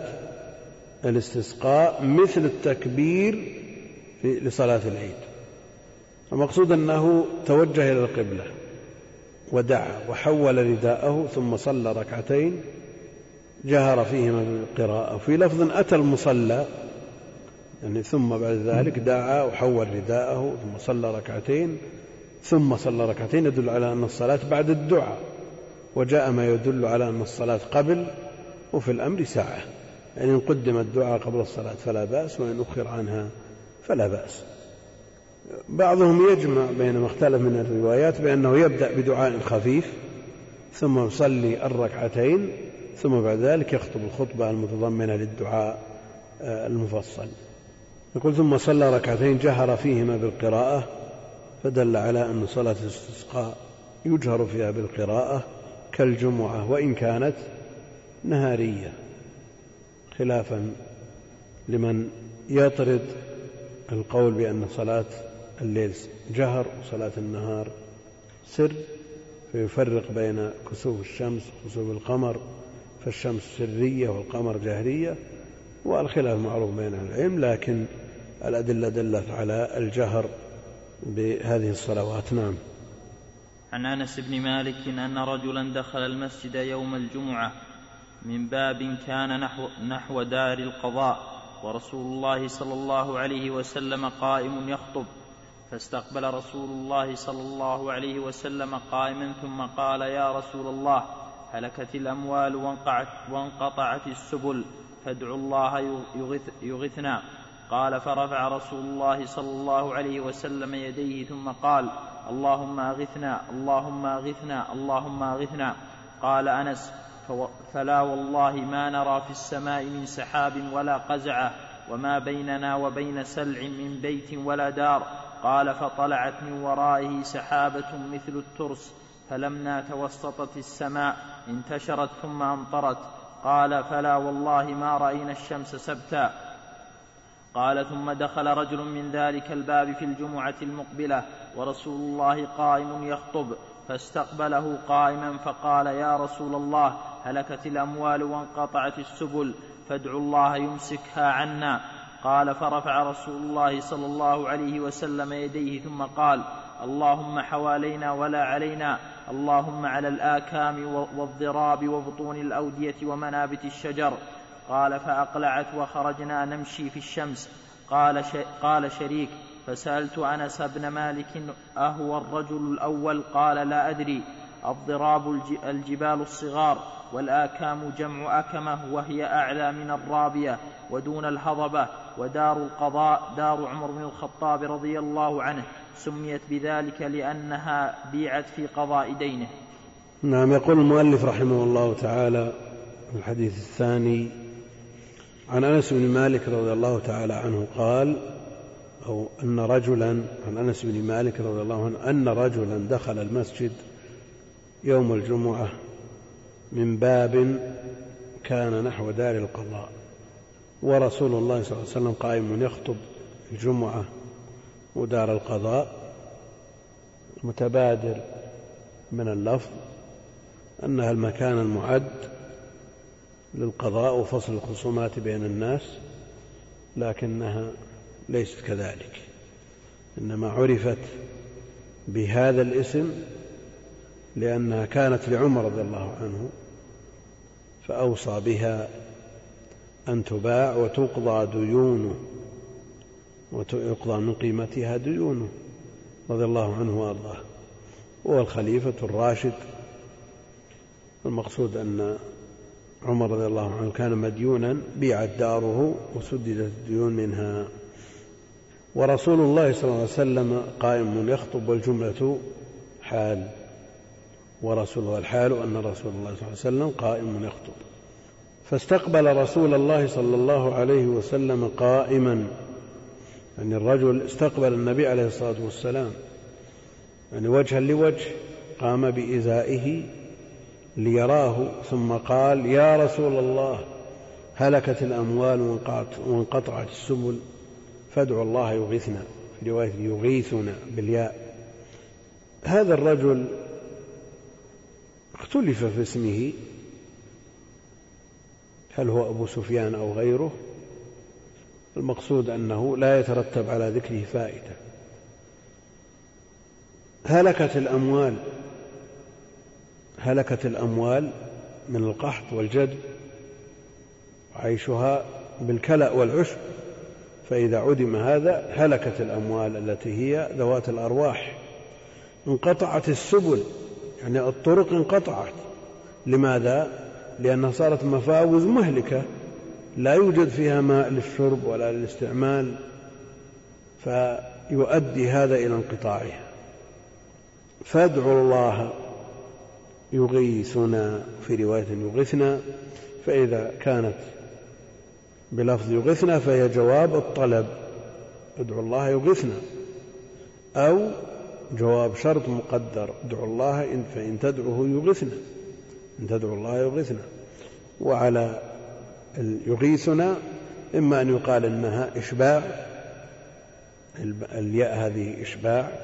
[SPEAKER 1] الاستسقاء مثل التكبير في لصلاة العيد. المقصود أنه توجه إلى القبلة ودعا وحول رداءه ثم صلى ركعتين جهر فيهما بالقراءة، في لفظ أتى المصلى، يعني ثم بعد ذلك دعا وحول رداءه ثم صلى ركعتين ثم صلى ركعتين، يدل على أن الصلاة بعد الدعاء، وجاء ما يدل على أن الصلاة قبل، وفي الأمر ساعة، يعني إن قدم الدعاء قبل الصلاة فلا بأس، وإن أخر عنها فلا بأس. بعضهم يجمع بين ما اختلف من الروايات بأنه يبدأ بدعاء خفيف ثم يصلي الركعتين ثم بعد ذلك يخطب الخطبة المتضمنة للدعاء المفصل. يقول ثم صلى ركعتين جهر فيهما بالقراءة، فدل على أن صلاة الاستسقاء يجهر فيها بالقراءة كالجمعة وإن كانت نهارية، خلافا لمن يطرد القول بأن صلاة الليل جهر وصلاة النهار سر، فيفرق بين كسوف الشمس وكسوف القمر فالشمس سرية والقمر جهرية، والخلاف معروف بين العلم، لكن الأدلة دلت على الجهر بهذه الصلوات. نعم.
[SPEAKER 3] عن أنس بن مالك أن رجلا دخل المسجد يوم الجمعة من باب كان نحو, نحو دار القضاء، ورسول الله صلى الله عليه وسلم قائم يخطب، فاستقبل رسول الله صلى الله عليه وسلم قائما ثم قال: يا رسول الله، هلكت الأموال وانقطعت السبل، فادعوا الله يغث يغثنا. قال: فرفع رسول الله صلى الله عليه وسلم يديه ثم قال: اللهم أغثنا اللهم أغثنا اللهم أغثنا. قال أنس: فلا والله ما نرى في السماء من سحاب ولا قزعة، وما بيننا وبين سلع من بيت ولا دار. قال: فطلعت من ورائه سحابة مثل الترس، فلما توسطت السماء انتشرت ثم أمطرت. قال: فلا والله ما رأينا الشمس سبتا. قال: ثم دخل رجل من ذلك الباب في الجمعة المقبلة ورسول الله قائم يخطب، فاستقبله قائما فقال: يا رسول الله، هلكت الأموال وانقطعت السبل، فادعوا الله يمسكها عنا. قال: فرفع رسول الله صلى الله عليه وسلم يديه ثم قال: اللهم حوالينا ولا علينا، اللهم على الآكام والضراب وبطون الأودية ومنابت الشجر. قال: فأقلعت وخرجنا نمشي في الشمس. قال, قال شريك: فسألت أنس بن مالك: أهو الرجل الأول؟ قال: لا أدري. الضراب الجبال الصغار، والآكام جمع أكمة وهي أعلى من الرابية ودون الهضبة. ودار القضاء دار عمر بن الخطاب رضي الله عنه، سميت بذلك لأنها بيعت في قضاء دينه.
[SPEAKER 1] نعم. يقول المؤلف رحمه الله تعالى في الحديث الثاني عن أنس بن مالك رضي الله تعالى عنه قال أو أن رجلا عن أنس بن مالك رضي الله عنه أن رجلا دخل المسجد يوم الجمعة من باب كان نحو دار القضاء، ورسول الله صلى الله عليه وسلم قائم يخطب الجمعة ودار القضاء. متبادر من اللفظ أنها المكان المعد للقضاء وفصل الخصومات بين الناس، لكنها ليست كذلك، إنما عرفت بهذا الاسم لأنها كانت لعمر رضي الله عنه، فأوصى بها أن تباع وتقضى ديونه ويقضى من قيمتها ديونه رضي الله عنه وأرضاه. هو الخليفة الراشد. المقصود أن عمر رضي الله عنه كان مديونا، بيعت داره وسددت الديون منها. ورسول الله صلى الله عليه وسلم قائم يخطب، والجملة حال، ورسول الله الحال أن رسول الله صلى الله عليه وسلم قائم يخطب. فاستقبل رسول الله صلى الله عليه وسلم قائما، يعني الرجل استقبل النبي عليه الصلاة والسلام يعني وجها لوجه، قام بإزائه ليراه، ثم قال: يا رسول الله، هلكت الأموال وانقطعت السبل، فادعوا الله يغيثنا، في رواية يغيثنا بالياء. هذا الرجل اختلف في اسمه، هل هو أبو سفيان أو غيره؟ المقصود أنه لا يترتب على ذكره فائدة. هلكت الأموال، هلكت الأموال من القحط والجد، عيشها بالكلأ والعشب، فإذا عدم هذا هلكت الأموال التي هي ذوات الأرواح. انقطعت السبل، يعني الطرق انقطعت. لماذا؟ لأنها صارت مفاوز مهلكة، لا يوجد فيها ماء للشرب ولا للاستعمال، فيؤدي هذا إلى انقطاعها. فادعوا الله يغيثنا، في رواية يغيثنا، فإذا كانت بلفظ يغيثنا فهي جواب الطلب، ادعوا الله يغيثنا، أو جواب شرط مقدر، ادعوا الله فإن تدعوه يغيثنا، إن تدعوا الله يغيثنا. وعلى يغيثنا إما أن يقال إنها إشباع، الياء هذه إشباع،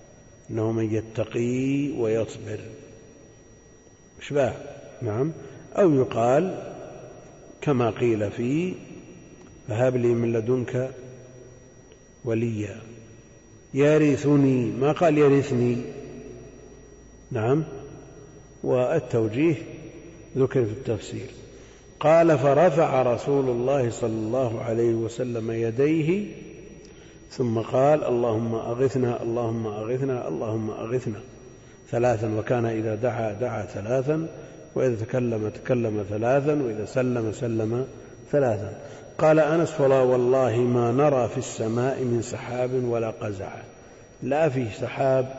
[SPEAKER 1] إنه من يتقي ويصبر، إشباع، نعم، أو يقال كما قيل فيه فهب لي من لدنك وليا يرثني، ما قال يرثني. نعم. والتوجيه ذكر في التفسير. قال فرفع رسول الله صلى الله عليه وسلم يديه ثم قال اللهم أغثنا اللهم أغثنا اللهم أغثنا ثلاثا، وكان إذا دعا دعا ثلاثا، وإذا تكلم تكلم ثلاثا، وإذا سلم سلم ثلاثا. قال أنس فلا والله ما نرى في السماء من سحاب ولا قزع، لا فيه سحاب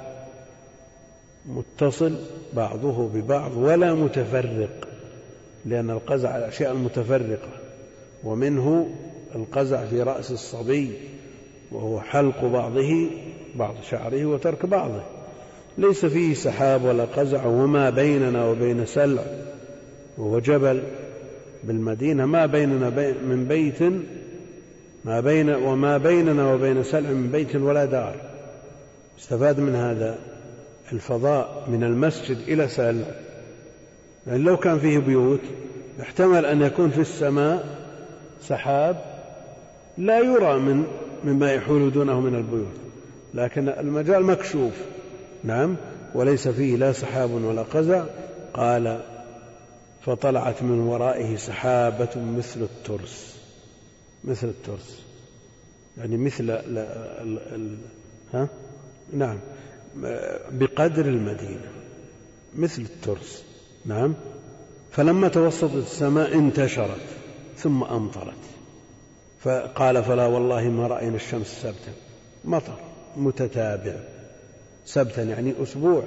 [SPEAKER 1] متصل بعضه ببعض ولا متفرق، لأن القزع الأشياء المتفرقة، ومنه القزع في رأس الصبي وهو حلق بعضه بعض شعره وترك بعضه. ليس فيه سحاب ولا قزع. وما بيننا وبين سلع وهو جبل بالمدينة ما بيننا من بيت ما بين وما بيننا وبين سلع من بيت ولا دار. استفاد من هذا الفضاء من المسجد إلى سلع، لأن لو كان فيه بيوت احتمل أن يكون في السماء سحاب لا يرى من مما يحول دونه من البيوت، لكن المجال مكشوف. نعم. وليس فيه لا سحاب ولا قزع. قال فطلعت من ورائه سحابة مثل الترس، مثل الترس يعني مثل ال ال ال ها نعم بقدر المدينة مثل الترس. نعم. فلما توسطت السماء انتشرت ثم أمطرت. فقال فلا والله ما رأينا الشمس سبتا، مطر متتابع. سبتا يعني أسبوع،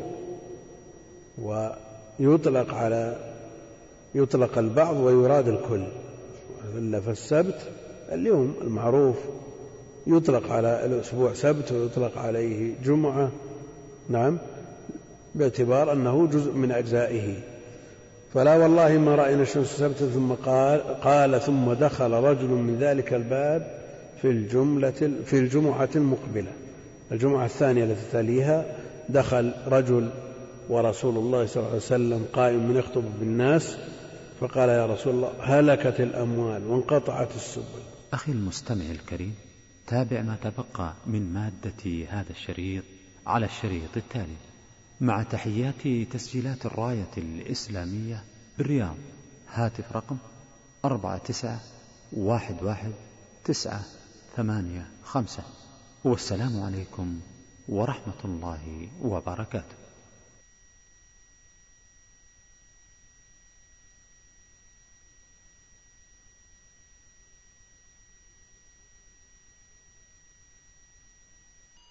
[SPEAKER 1] ويطلق على يطلق البعض ويراد الكل. إلا فالسبت اليوم المعروف يطلق على الأسبوع سبت ويطلق عليه جمعة. نعم. باعتبار أنه جزء من أجزائه. فلا والله ما رأينا الشمس سبتا. ثم قال, قال ثم دخل رجل من ذلك الباب في الجملة في الجمعة المقبلة، الجمعة الثانية التي تليها، دخل رجل ورسول الله صلى الله عليه وسلم قائم من يخطب بالناس، فقال يا رسول الله هلكت الأموال وانقطعت السبل.
[SPEAKER 4] أخي المستمع الكريم، تابع ما تبقى من مادة هذا الشريط على الشريط التالي، مع تحيات تسجيلات الراية الإسلامية بالرياض. هاتف رقم أربعة تسعة واحد واحد تسعة ثمانية خمسة. والسلام عليكم ورحمة الله وبركاته.